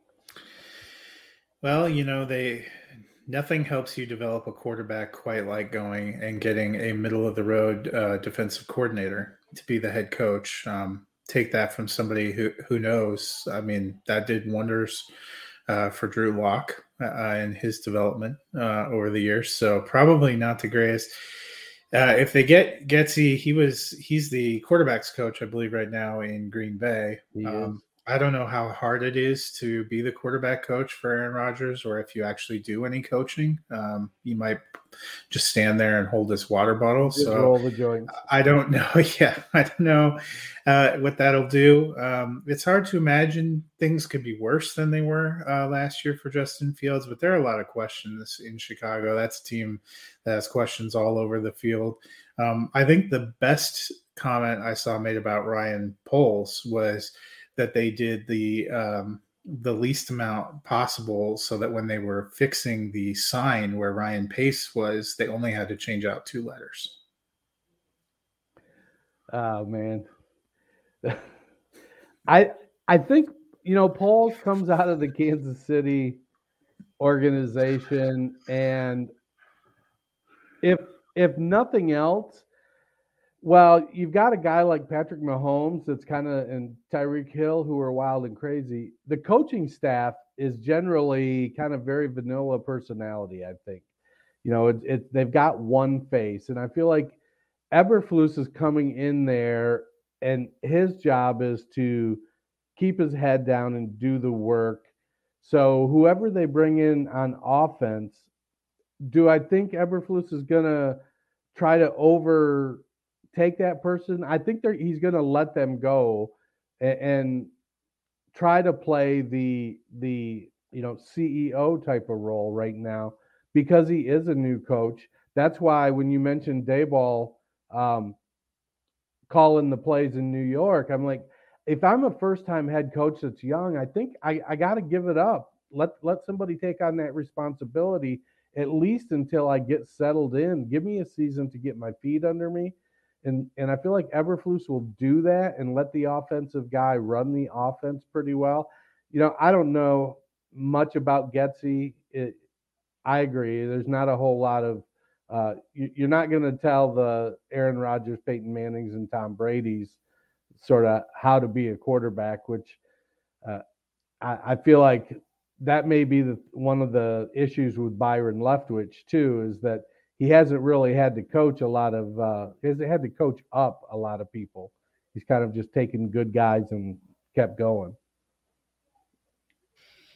Well, nothing helps you develop a quarterback quite like going and getting a middle-of-the-road defensive coordinator to be the head coach. Take that from somebody who knows. I mean, that did wonders for Drew Lock in his development over the years. So probably not the greatest. If they get Getsy, he's the quarterback's coach, I believe, right now in Green Bay. I don't know how hard it is to be the quarterback coach for Aaron Rodgers, or if you actually do any coaching. You might just stand there and hold this water bottle. Just so roll the joints. I don't know. Yeah, I don't know what that'll do. It's hard to imagine things could be worse than they were last year for Justin Fields, but there are a lot of questions in Chicago. That's a team that has questions all over the field. I think the best comment I saw made about Ryan Poles was that they did the least amount possible, so that when they were fixing the sign where Ryan Pace was, they only had to change out 2 letters. Oh man. I think, Poles comes out of the Kansas City organization, and if nothing else, well, you've got a guy like Patrick Mahomes that's and Tyreek Hill, who are wild and crazy. The coaching staff is generally kind of very vanilla personality, I think. They've got one face, and I feel like Eberflus is coming in there, and his job is to keep his head down and do the work. So whoever they bring in on offense, do I think Eberflus is going to try to overtake that person? I think he's going to let them go and try to play the CEO type of role right now, because he is a new coach. That's why when you mentioned Daboll calling the plays in New York, I'm like, if I'm a first-time head coach that's young, I think I got to give it up. Let somebody take on that responsibility, at least until I get settled in. Give me a season to get my feet under me. And I feel like Eberflus will do that and let the offensive guy run the offense pretty well. I don't know much about Getsy. I agree. There's not a whole lot of you're not going to tell the Aaron Rodgers, Peyton Mannings, and Tom Brady's sort of how to be a quarterback, which I feel like that may be one of the issues with Byron Leftwich too, is that he hasn't really had to coach had to coach up a lot of people. He's kind of just taken good guys and kept going.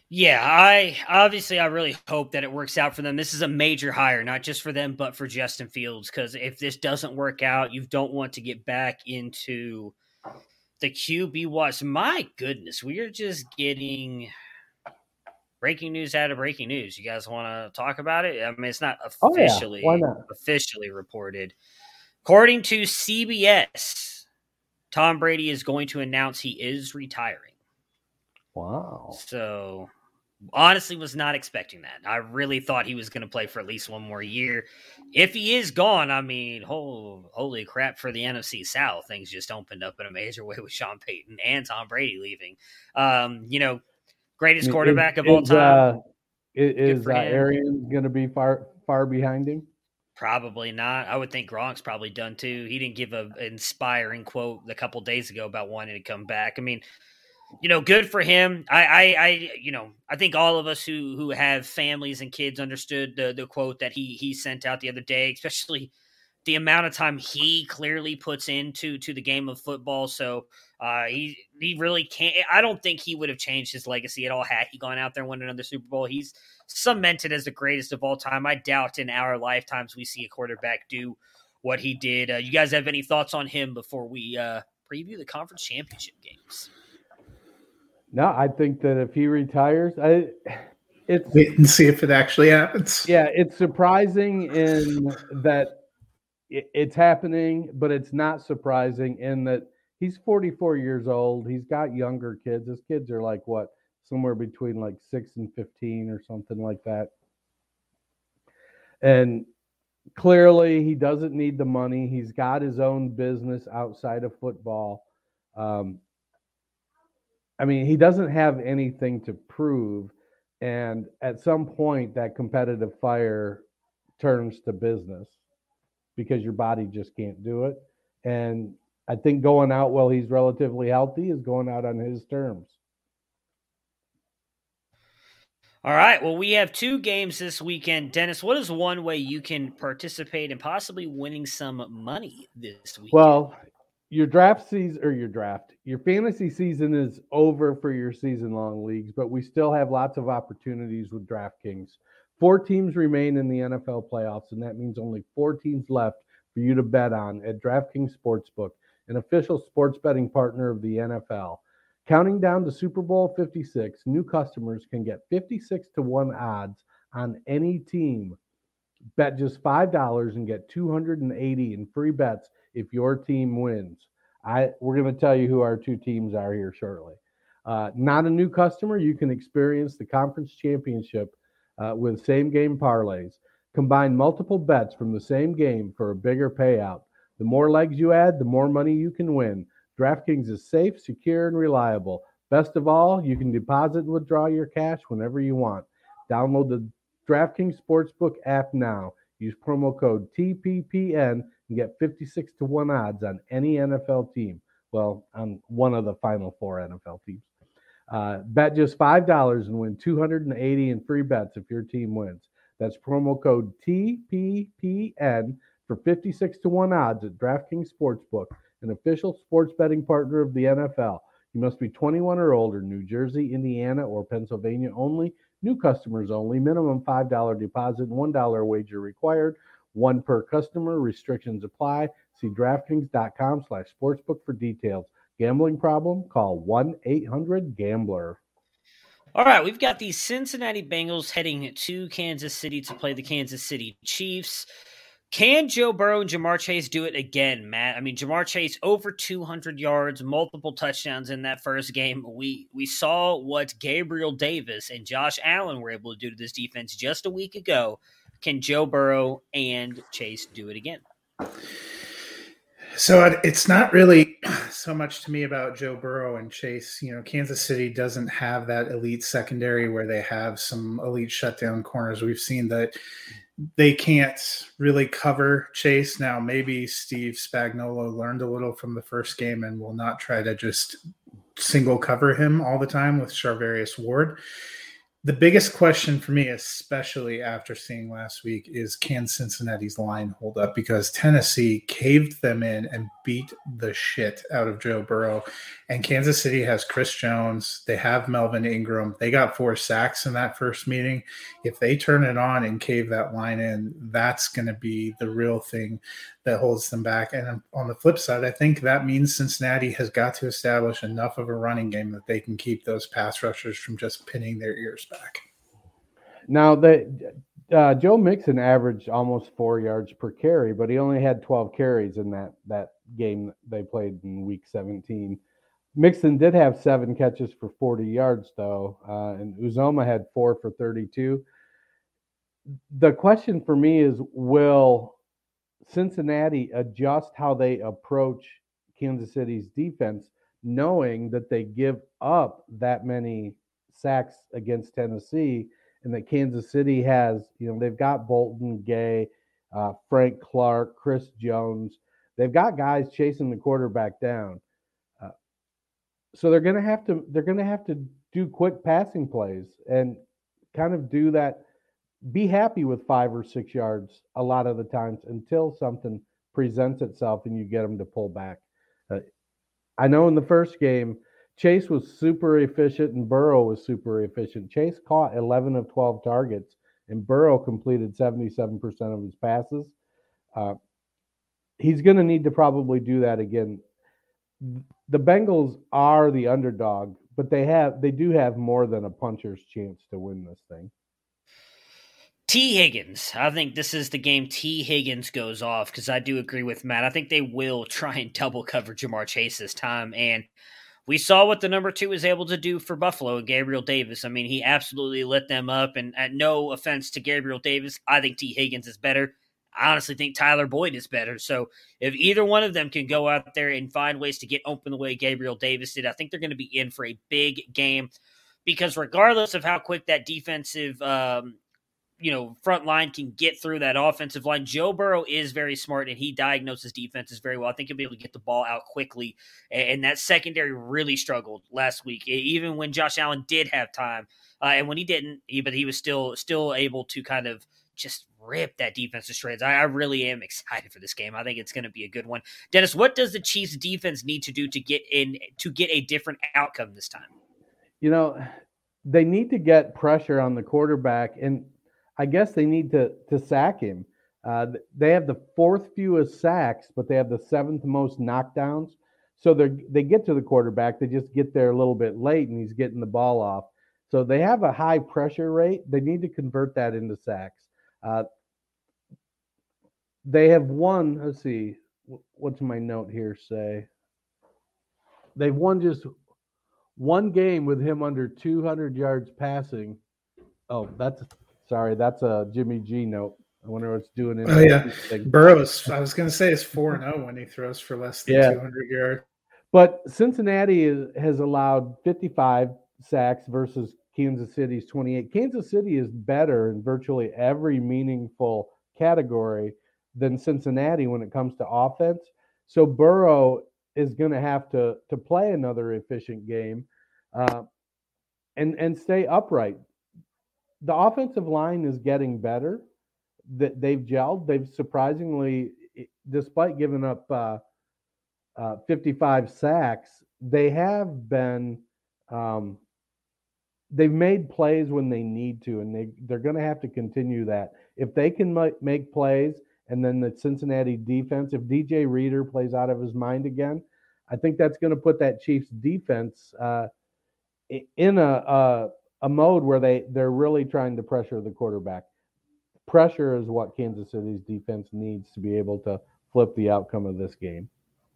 Yeah, I really hope that it works out for them. This is a major hire, not just for them, but for Justin Fields. Because if this doesn't work out, you don't want to get back into the QB watch. My goodness, we are just getting breaking news out of breaking news. You guys want to talk about it? I mean, it's not officially Why not? officially reported. According to CBS, Tom Brady is going to announce he is retiring. Wow. So, honestly, was not expecting that. I really thought he was going to play for at least one more year. If he is gone, I mean, holy crap for the NFC South. Things just opened up in a major way with Sean Payton and Tom Brady leaving. Greatest quarterback of all time. Is Arians going to be far behind him? Probably not. I would think Gronk's probably done too. He didn't give an inspiring quote a couple days ago about wanting to come back. I mean, good for him. I think all of us who have families and kids understood the quote that he sent out the other day, especially the amount of time he clearly puts into the game of football. So he really can't. I don't think he would have changed his legacy at all had he gone out there and won another Super Bowl. He's cemented as the greatest of all time. I doubt in our lifetimes we see a quarterback do what he did. You guys have any thoughts on him before we preview the conference championship games? No, I think that if he retires, it's wait and see if it actually happens. Yeah, it's surprising in that it's happening, but it's not surprising in that he's 44 years old. He's got younger kids. His kids are like what, somewhere between like 6 and 15 or something like that. And clearly, he doesn't need the money. He's got his own business outside of football. I mean, he doesn't have anything to prove. And at some point, that competitive fire turns to business because your body just can't do it. And I think going out while he's relatively healthy is going out on his terms. All right. Well, we have 2 games this weekend. Dennis, what is one way you can participate in possibly winning some money this weekend? Well, your fantasy season is over for your season-long leagues, but we still have lots of opportunities with DraftKings. 4 teams remain in the NFL playoffs, and that means only 4 teams left for you to bet on at DraftKings Sportsbook, an official sports betting partner of the NFL. Counting down to Super Bowl 56, new customers can get 56-1 odds on any team. Bet just $5 and get $280 in free bets if your team wins. We're going to tell you who our 2 teams are here shortly. Not a new customer, you can experience the conference championship with same-game parlays. Combine multiple bets from the same game for a bigger payout. The more legs you add, the more money you can win. DraftKings is safe, secure, and reliable. Best of all, you can deposit and withdraw your cash whenever you want. Download the DraftKings Sportsbook app now. Use promo code TPPN and get 56-1 odds on any NFL team. Well, on one of the final 4 NFL teams. Bet just $5 and win $280 in free bets if your team wins. That's promo code TPPN for 56-1 odds at DraftKings Sportsbook, an official sports betting partner of the NFL. You must be 21 or older, New Jersey, Indiana, or Pennsylvania only. New customers only. Minimum $5 deposit, $1 wager required. 1 per customer. Restrictions apply. See DraftKings.com/sportsbook for details. Gambling problem? Call 1-800-GAMBLER. All right, we've got the Cincinnati Bengals heading to Kansas City to play the Kansas City Chiefs. Can Joe Burrow and Ja'Marr Chase do it again, Matt? I mean, Ja'Marr Chase over 200 yards, multiple touchdowns in that first game. We saw what Gabriel Davis and Josh Allen were able to do to this defense just a week ago. Can Joe Burrow and Chase do it again? So it's not really so much to me about Joe Burrow and Chase. Kansas City doesn't have that elite secondary where they have some elite shutdown corners. We've seen that they can't really cover Chase. Now, maybe Steve Spagnuolo learned a little from the first game and will not try to just single cover him all the time with Charvarius Ward. The biggest question for me, especially after seeing last week, is can Cincinnati's line hold up? Because Tennessee caved them in and beat the shit out of Joe Burrow. And Kansas City has Chris Jones. They have Melvin Ingram. They got 4 sacks in that first meeting. If they turn it on and cave that line in, that's going to be the real thing that holds them back. And on the flip side, I think that means Cincinnati has got to establish enough of a running game that they can keep those pass rushers from just pinning their ears back. Now, Joe Mixon averaged almost 4 yards per carry, but he only had 12 carries in that game they played in Week 17. Mixon did have 7 catches for 40 yards, though, and Uzomah had 4 for 32. The question for me is, will Cincinnati adjust how they approach Kansas City's defense, knowing that they give up that many sacks against Tennessee, and that Kansas City has, they've got Bolton, Gay, Frank Clark, Chris Jones. They've got guys chasing the quarterback down. So they're going to have to do quick passing plays and kind of do that. Be happy with 5 or 6 yards a lot of the times until something presents itself and you get them to pull back. I know in the first game, Chase was super efficient and Burrow was super efficient. Chase caught 11 of 12 targets and Burrow completed 77% of his passes. He's going to need to probably do that again. The Bengals are the underdog, but they do have more than a puncher's chance to win this thing. T. Higgins. I think this is the game T. Higgins goes off, because I do agree with Matt. I think they will try and double cover Jamar Chase this time, and we saw what the number 2 was able to do for Buffalo, Gabriel Davis. I mean, he absolutely lit them up, and at no offense to Gabriel Davis, I think T. Higgins is better. I honestly think Tyler Boyd is better. So if either one of them can go out there and find ways to get open the way Gabriel Davis did, I think they're going to be in for a big game, because regardless of how quick that defensive front line can get through that offensive line, Joe Burrow is very smart and he diagnoses defenses very well. I think he'll be able to get the ball out quickly. And that secondary really struggled last week, even when Josh Allen did have time. And when he didn't, but he was still able to kind of just rip that defense to shreds. I really am excited for this game. I think it's going to be a good one. Dennis, what does the Chiefs defense need to do to get a different outcome this time? They need to get pressure on the quarterback, and I guess they need to sack him. They have the 4th fewest sacks, but they have the 7th most knockdowns. So they get to the quarterback. They just get there a little bit late, and he's getting the ball off. So they have a high pressure rate. They need to convert that into sacks. They have won, let's see, what's my note here say? They've won just one game with him under 200 yards passing. Oh, that's a Jimmy G note. I wonder what it's doing. Burrow's, I was going to say, is 4-0 when he throws for less than 200 yards. But Cincinnati has allowed 55 sacks versus Kansas City's 28. Kansas City is better in virtually every meaningful category than Cincinnati when it comes to offense. So Burrow is going to have to play another efficient game and stay upright. The offensive line is getting better. They've gelled. They've surprisingly, despite giving up 55 sacks, they have been they've made plays when they need to, and they're going to have to continue that. If they can make plays, and then the Cincinnati defense, if DJ Reader plays out of his mind again, I think that's going to put that Chiefs defense in a mode where they're really trying to pressure the quarterback. Pressure is what Kansas City's defense needs to be able to flip the outcome of this game.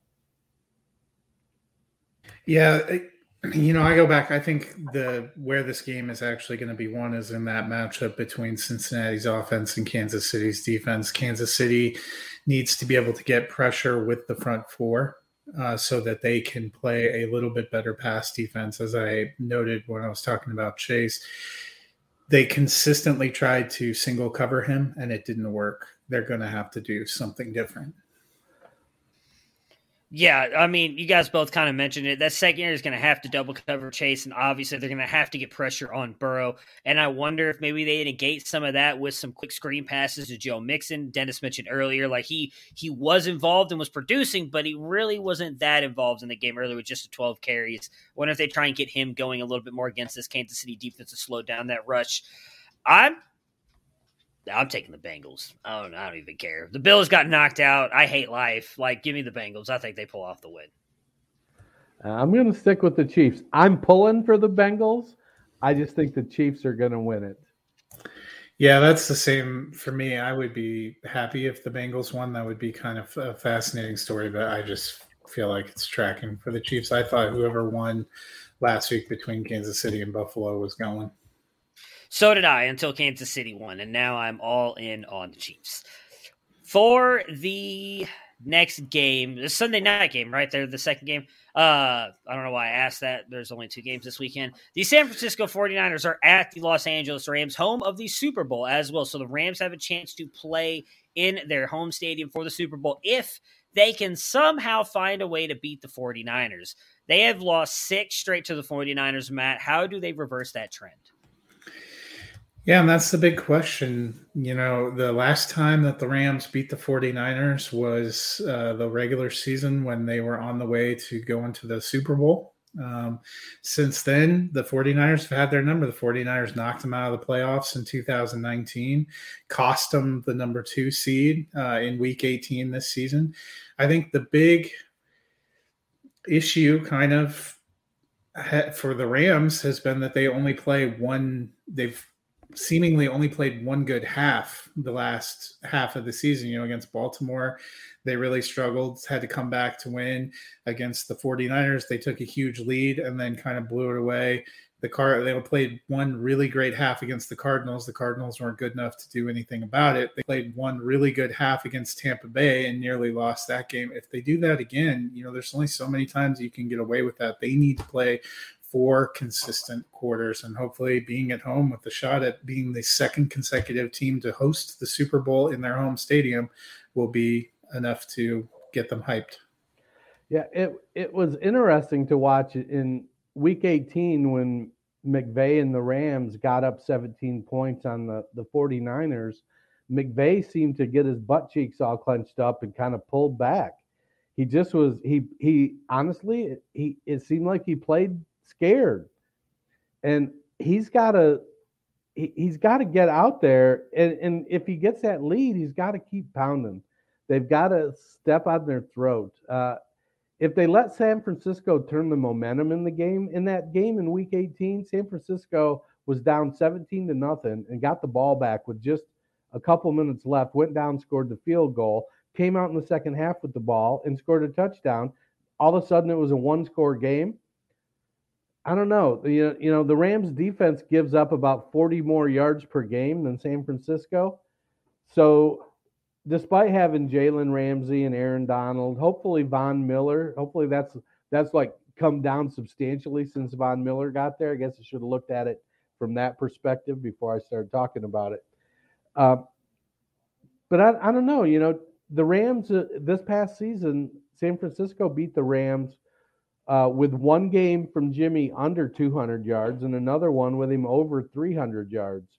Yeah, I go back. I think where this game is actually going to be won is in that matchup between Cincinnati's offense and Kansas City's defense. Kansas City needs to be able to get pressure with the front 4 so that they can play a little bit better pass defense. As I noted when I was talking about Chase, they consistently tried to single cover him, and it didn't work. They're going to have to do something different. Yeah, I mean, you guys both kind of mentioned it. That secondary is going to have to double cover Chase, and obviously they're going to have to get pressure on Burrow. And I wonder if maybe they negate some of that with some quick screen passes to Joe Mixon. Dennis mentioned earlier, like he was involved and was producing, but he really wasn't that involved in the game earlier with just 12 carries. I wonder if they try and get him going a little bit more against this Kansas City defense to slow down that rush. I'm taking the Bengals. I don't even care. The Bills got knocked out. I hate life. Like, give me the Bengals. I think they pull off the win. I'm going to stick with the Chiefs. I'm pulling for the Bengals. I just think the Chiefs are going to win it. Yeah, that's the same for me. I would be happy if the Bengals won. That would be kind of a fascinating story, but I just feel like it's tracking for the Chiefs. I thought whoever won last week between Kansas City and Buffalo was going. So did I until Kansas City won, and now I'm all in on the Chiefs. For the next game, the Sunday night game, right? They're the second game. I don't know why I asked that. There's only 2 games this weekend. The San Francisco 49ers are at the Los Angeles Rams, home of the Super Bowl as well. So the Rams have a chance to play in their home stadium for the Super Bowl if they can somehow find a way to beat the 49ers. They have lost 6 straight to the 49ers, Matt. How do they reverse that trend? Yeah, and that's the big question. You know, the last time that the Rams beat the 49ers was the regular season when they were on the way to go into the Super Bowl. Since then, the 49ers have had their number. The 49ers knocked them out of the playoffs in 2019, cost them the number 2 seed in Week 18 this season. I think the big issue kind of for the Rams has been that they only play one – they've seemingly only played one good half the last half of the season. You know, against Baltimore, they really struggled, had to come back to win. Against the 49ers, they took a huge lead and then kind of blew it away. They played one really great half against the Cardinals. The Cardinals weren't good enough to do anything about it. They played one really good half against Tampa Bay and nearly lost that game. If they do that again, you know, there's only so many times you can get away with that. They need to play 4 consistent quarters, and hopefully being at home with the shot at being the second consecutive team to host the Super Bowl in their home stadium will be enough to get them hyped. Yeah, it was interesting to watch in Week 18 when McVay and the Rams got up 17 points on the 49ers. McVay seemed to get his butt cheeks all clenched up and kind of pulled back. He just was he honestly it seemed like he played scared, and he's got to get out there, and if he gets that lead, he's got to keep pounding. They've got to step on their throat. If they let San Francisco turn the momentum in that game in Week 18, San Francisco was down 17-0 and got the ball back with just a couple minutes left, went down, scored the field goal, came out in the second half with the ball and scored a touchdown. All of a sudden it was a 1-score game. I don't know. You know, the Rams defense gives up about 40 more yards per game than San Francisco. So despite having Jalen Ramsey and Aaron Donald, hopefully Von Miller, that's like come down substantially since Von Miller got there. I guess I should have looked at it from that perspective before I started talking about it. But I don't know. You know, the Rams this past season, San Francisco beat the Rams with one game from Jimmy under 200 yards and another one with him over 300 yards.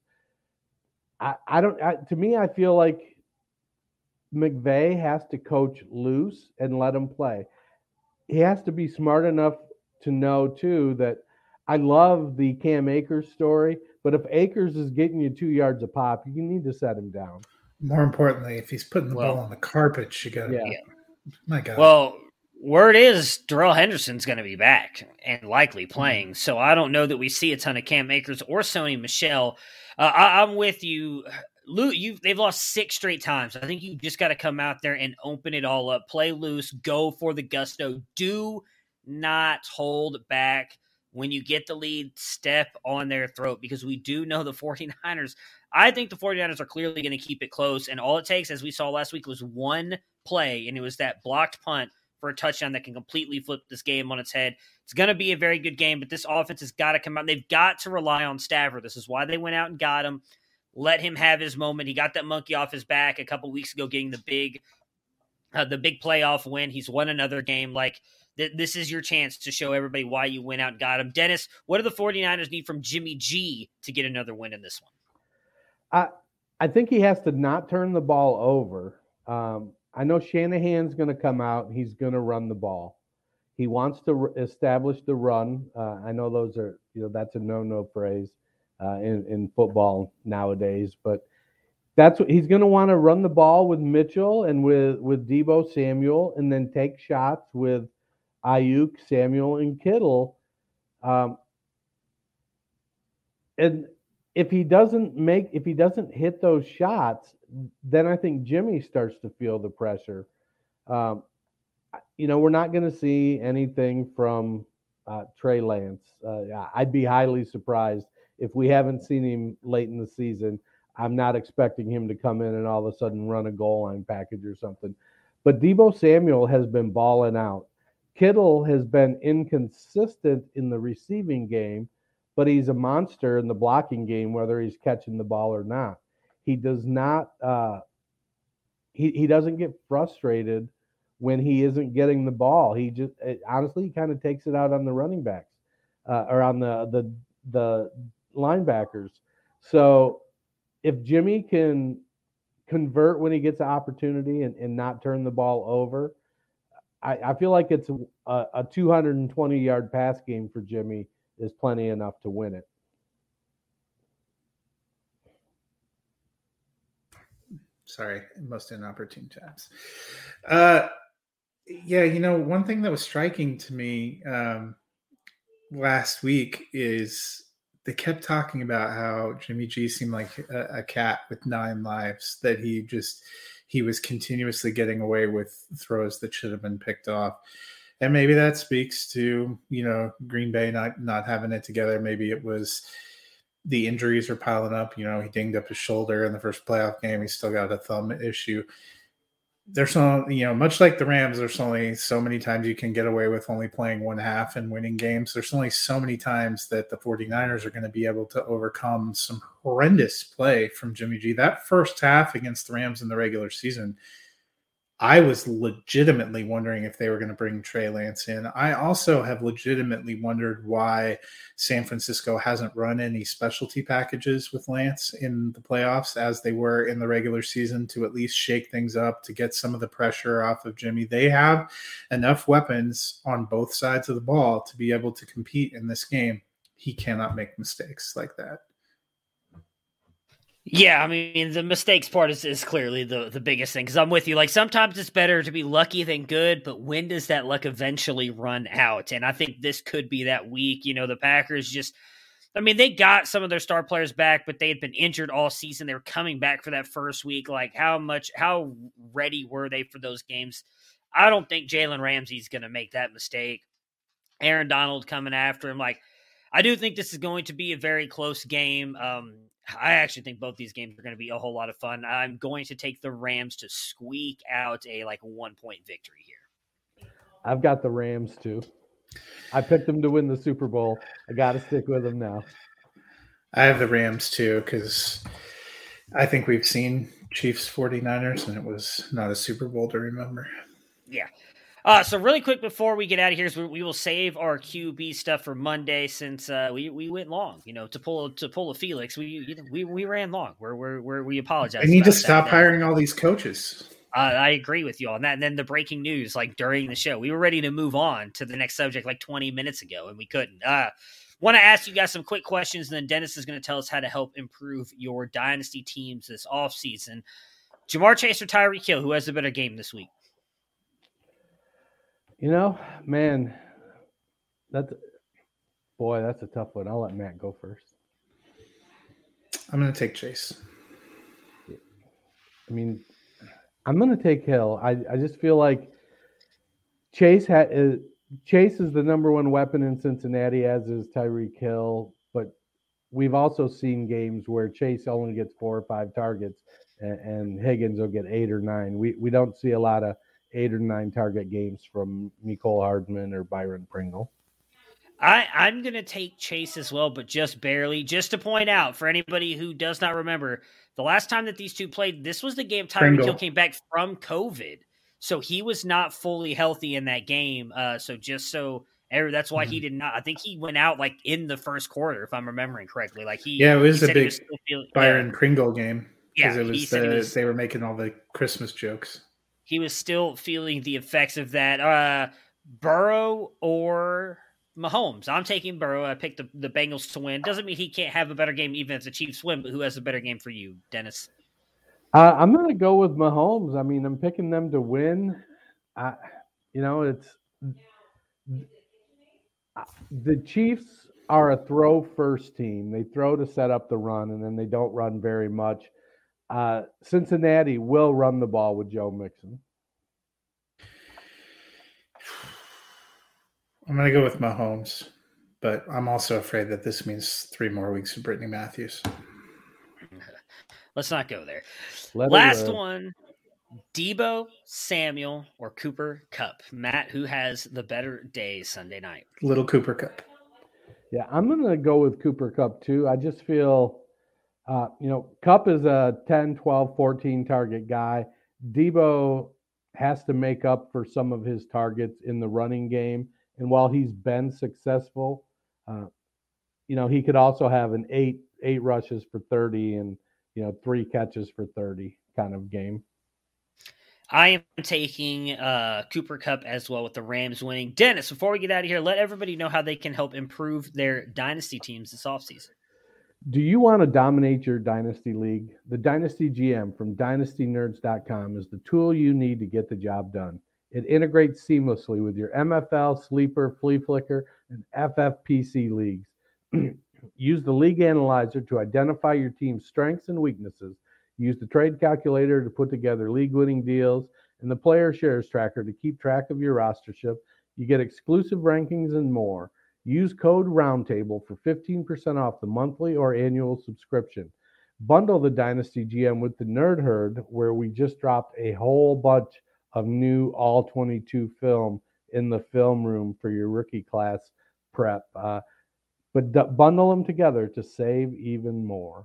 To me, I feel like McVay has to coach loose and let him play. He has to be smart enough to know, too, that I love the Cam Akers story, but if Akers is getting you 2 yards a pop, you need to set him down. More importantly, if he's putting the ball on the carpet, you got to. Yeah. My God. Well, word is Darrell Henderson's going to be back and likely playing. So I don't know that we see a ton of Cam Akers or Sony Michel. I'm with you. Lou, they've lost 6 straight times. I think you just got to come out there and open it all up, play loose, go for the gusto. Do not hold back. When you get the lead, step on their throat, because we do know the 49ers. I think the 49ers are clearly going to keep it close, and all it takes, as we saw last week, was one play, and it was that blocked punt for a touchdown that can completely flip this game on its head. It's going to be a very good game, but this offense has got to come out. They've got to rely on Stafford. This is why they went out and got him. Let him have his moment. He got that monkey off his back a couple weeks ago, getting the big the big playoff win. He's won another game. Like, this is your chance to show everybody why you went out and got him. Dennis, what do the 49ers need from Jimmy G to get another win in this one? I think he has to not turn the ball over. I know Shanahan's going to come out and he's going to run the ball. He wants to establish the run. I know those are, that's a no phrase in football nowadays, but that's what he's going to want to run the ball with Mitchell and with Deebo Samuel, and then take shots with Ayuk, Samuel, and Kittle. And if he doesn't hit those shots, then I think Jimmy starts to feel the pressure. We're not going to see anything from Trey Lance. I'd be highly surprised if we haven't seen him late in the season. I'm not expecting him to come in and all of a sudden run a goal line package or something. But Deebo Samuel has been balling out. Kittle has been inconsistent in the receiving game, but he's a monster in the blocking game, whether he's catching the ball or not. He does not he doesn't get frustrated when he isn't getting the ball. He just honestly he kind of takes it out on the running backs or on the linebackers. So if Jimmy can convert when he gets an opportunity and not turn the ball over, I feel like it's a 220-yard pass game for Jimmy is plenty enough to win it. Sorry, most inopportune times. One thing that was striking to me last week is they kept talking about how Jimmy G seemed like a cat with 9 lives, that he was continuously getting away with throws that should have been picked off. And maybe that speaks to, Green Bay not having it together. Maybe it was the injuries are piling up. He dinged up his shoulder in the first playoff game. He's still got a thumb issue. There's much like the Rams, there's only so many times you can get away with only playing one half and winning games. There's only so many times that the 49ers are going to be able to overcome some horrendous play from Jimmy G. That first half against the Rams in the regular season, I was legitimately wondering if they were going to bring Trey Lance in. I also have legitimately wondered why San Francisco hasn't run any specialty packages with Lance in the playoffs as they were in the regular season to at least shake things up, to get some of the pressure off of Jimmy. They have enough weapons on both sides of the ball to be able to compete in this game. He cannot make mistakes like that. Yeah, I mean, the mistakes part is clearly the biggest thing, because I'm with you. Like, sometimes it's better to be lucky than good, but when does that luck eventually run out? And I think this could be that week. The Packers they got some of their star players back, but they had been injured all season. They were coming back for that first week. Like, how ready were they for those games? I don't think Jalen Ramsey's going to make that mistake. Aaron Donald coming after him. Like, I do think this is going to be a very close game. I actually think both these games are going to be a whole lot of fun. I'm going to take the Rams to squeak out a 1-point victory here. I've got the Rams too. I picked them to win the Super Bowl. I got to stick with them now. I have the Rams too, because I think we've seen Chiefs 49ers and it was not a Super Bowl to remember. Yeah. So really quick before we get out of here, we will save our QB stuff for Monday, since we went long. To pull a Felix, we ran long. We apologize. They need to stop hiring all these coaches. I agree with you on that. And then the breaking news, during the show, we were ready to move on to the next subject 20 minutes ago, and we couldn't. Want to ask you guys some quick questions, and then Dennis is going to tell us how to help improve your dynasty teams this offseason. Ja'Marr Chase or Tyreek Hill, who has a better game this week? Man, that's a tough one. I'll let Matt go first. I'm going to take Chase. I mean, I'm going to take Hill. I just feel like Chase is the number one weapon in Cincinnati, as is Tyreek Hill. But we've also seen games where Chase only gets 4 or 5 targets, and Higgins will get 8 or 9. We don't see a lot of 8 or 9 target games from Mecole Hardman or Byron Pringle. I'm going to take Chase as well, but just barely. Just to point out, for anybody who does not remember, the last time that these two played, this was the game Tyreek Hill came back from COVID. So he was not fully healthy in that game. That's why he did not. I think he went out like in the first quarter, if I'm remembering correctly. Like it was a big Byron Pringle game. Yeah, they were making all the Christmas jokes. He was still feeling the effects of that. Burrow or Mahomes? I'm taking Burrow. I picked the Bengals to win. Doesn't mean he can't have a better game even if the Chiefs win, but who has a better game for you, Dennis? I'm going to go with Mahomes. I mean, I'm picking them to win. The Chiefs are a throw-first team. They throw to set up the run, and then they don't run very much. Cincinnati will run the ball with Joe Mixon. I'm going to go with Mahomes, but I'm also afraid that this means 3 more weeks of Brittany Matthews. Let's not go there. Last one, Deebo Samuel or Cooper Kupp. Matt, who has the better day Sunday night? Little Cooper Kupp. Yeah, I'm going to go with Cooper Kupp too. I just feel, Kupp is a 10, 12, 14 target guy. Deebo has to make up for some of his targets in the running game. And while he's been successful, he could also have an 8 rushes for 30 and 3 catches for 30 kind of game. I am taking Cooper Kupp as well with the Rams winning. Dennis, before we get out of here, let everybody know how they can help improve their dynasty teams this offseason. Do you want to dominate your dynasty league? The Dynasty GM from dynastynerds.com is the tool you need to get the job done. It integrates seamlessly with your MFL, Sleeper, Flea Flicker, and FFPC leagues. Use the League Analyzer to identify your team's strengths and weaknesses. Use the Trade Calculator to put together league-winning deals, and the Player Shares Tracker to keep track of your rostership. You get exclusive rankings and more. Use code ROUNDTABLE for 15% off the monthly or annual subscription. Bundle the Dynasty GM with the Nerd Herd, where we just dropped a whole bunch of new All-22 film in the film room for your rookie class prep. But bundle them together to save even more.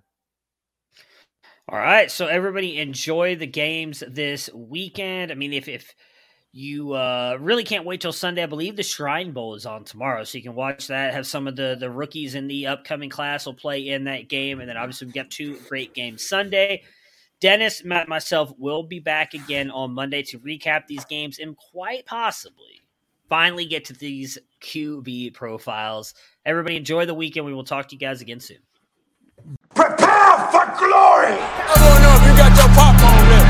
All right, so everybody enjoy the games this weekend. I mean, if you really can't wait till Sunday, I believe the Shrine Bowl is on tomorrow, so you can watch that, have some of the rookies in the upcoming class will play in that game, and then obviously we've got 2 great games Sunday. Dennis, Matt, and myself will be back again on Monday to recap these games and quite possibly finally get to these QB profiles. Everybody enjoy the weekend. We will talk to you guys again soon. Prepare for glory! I don't know if you got your popcorn ready.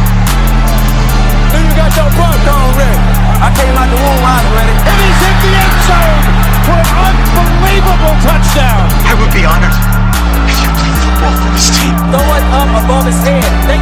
If you got your popcorn ready. I came out the womb, I was ready. And he's hit the end zone for an unbelievable touchdown. I would be honored if you played football for this team. Throw it up above his head.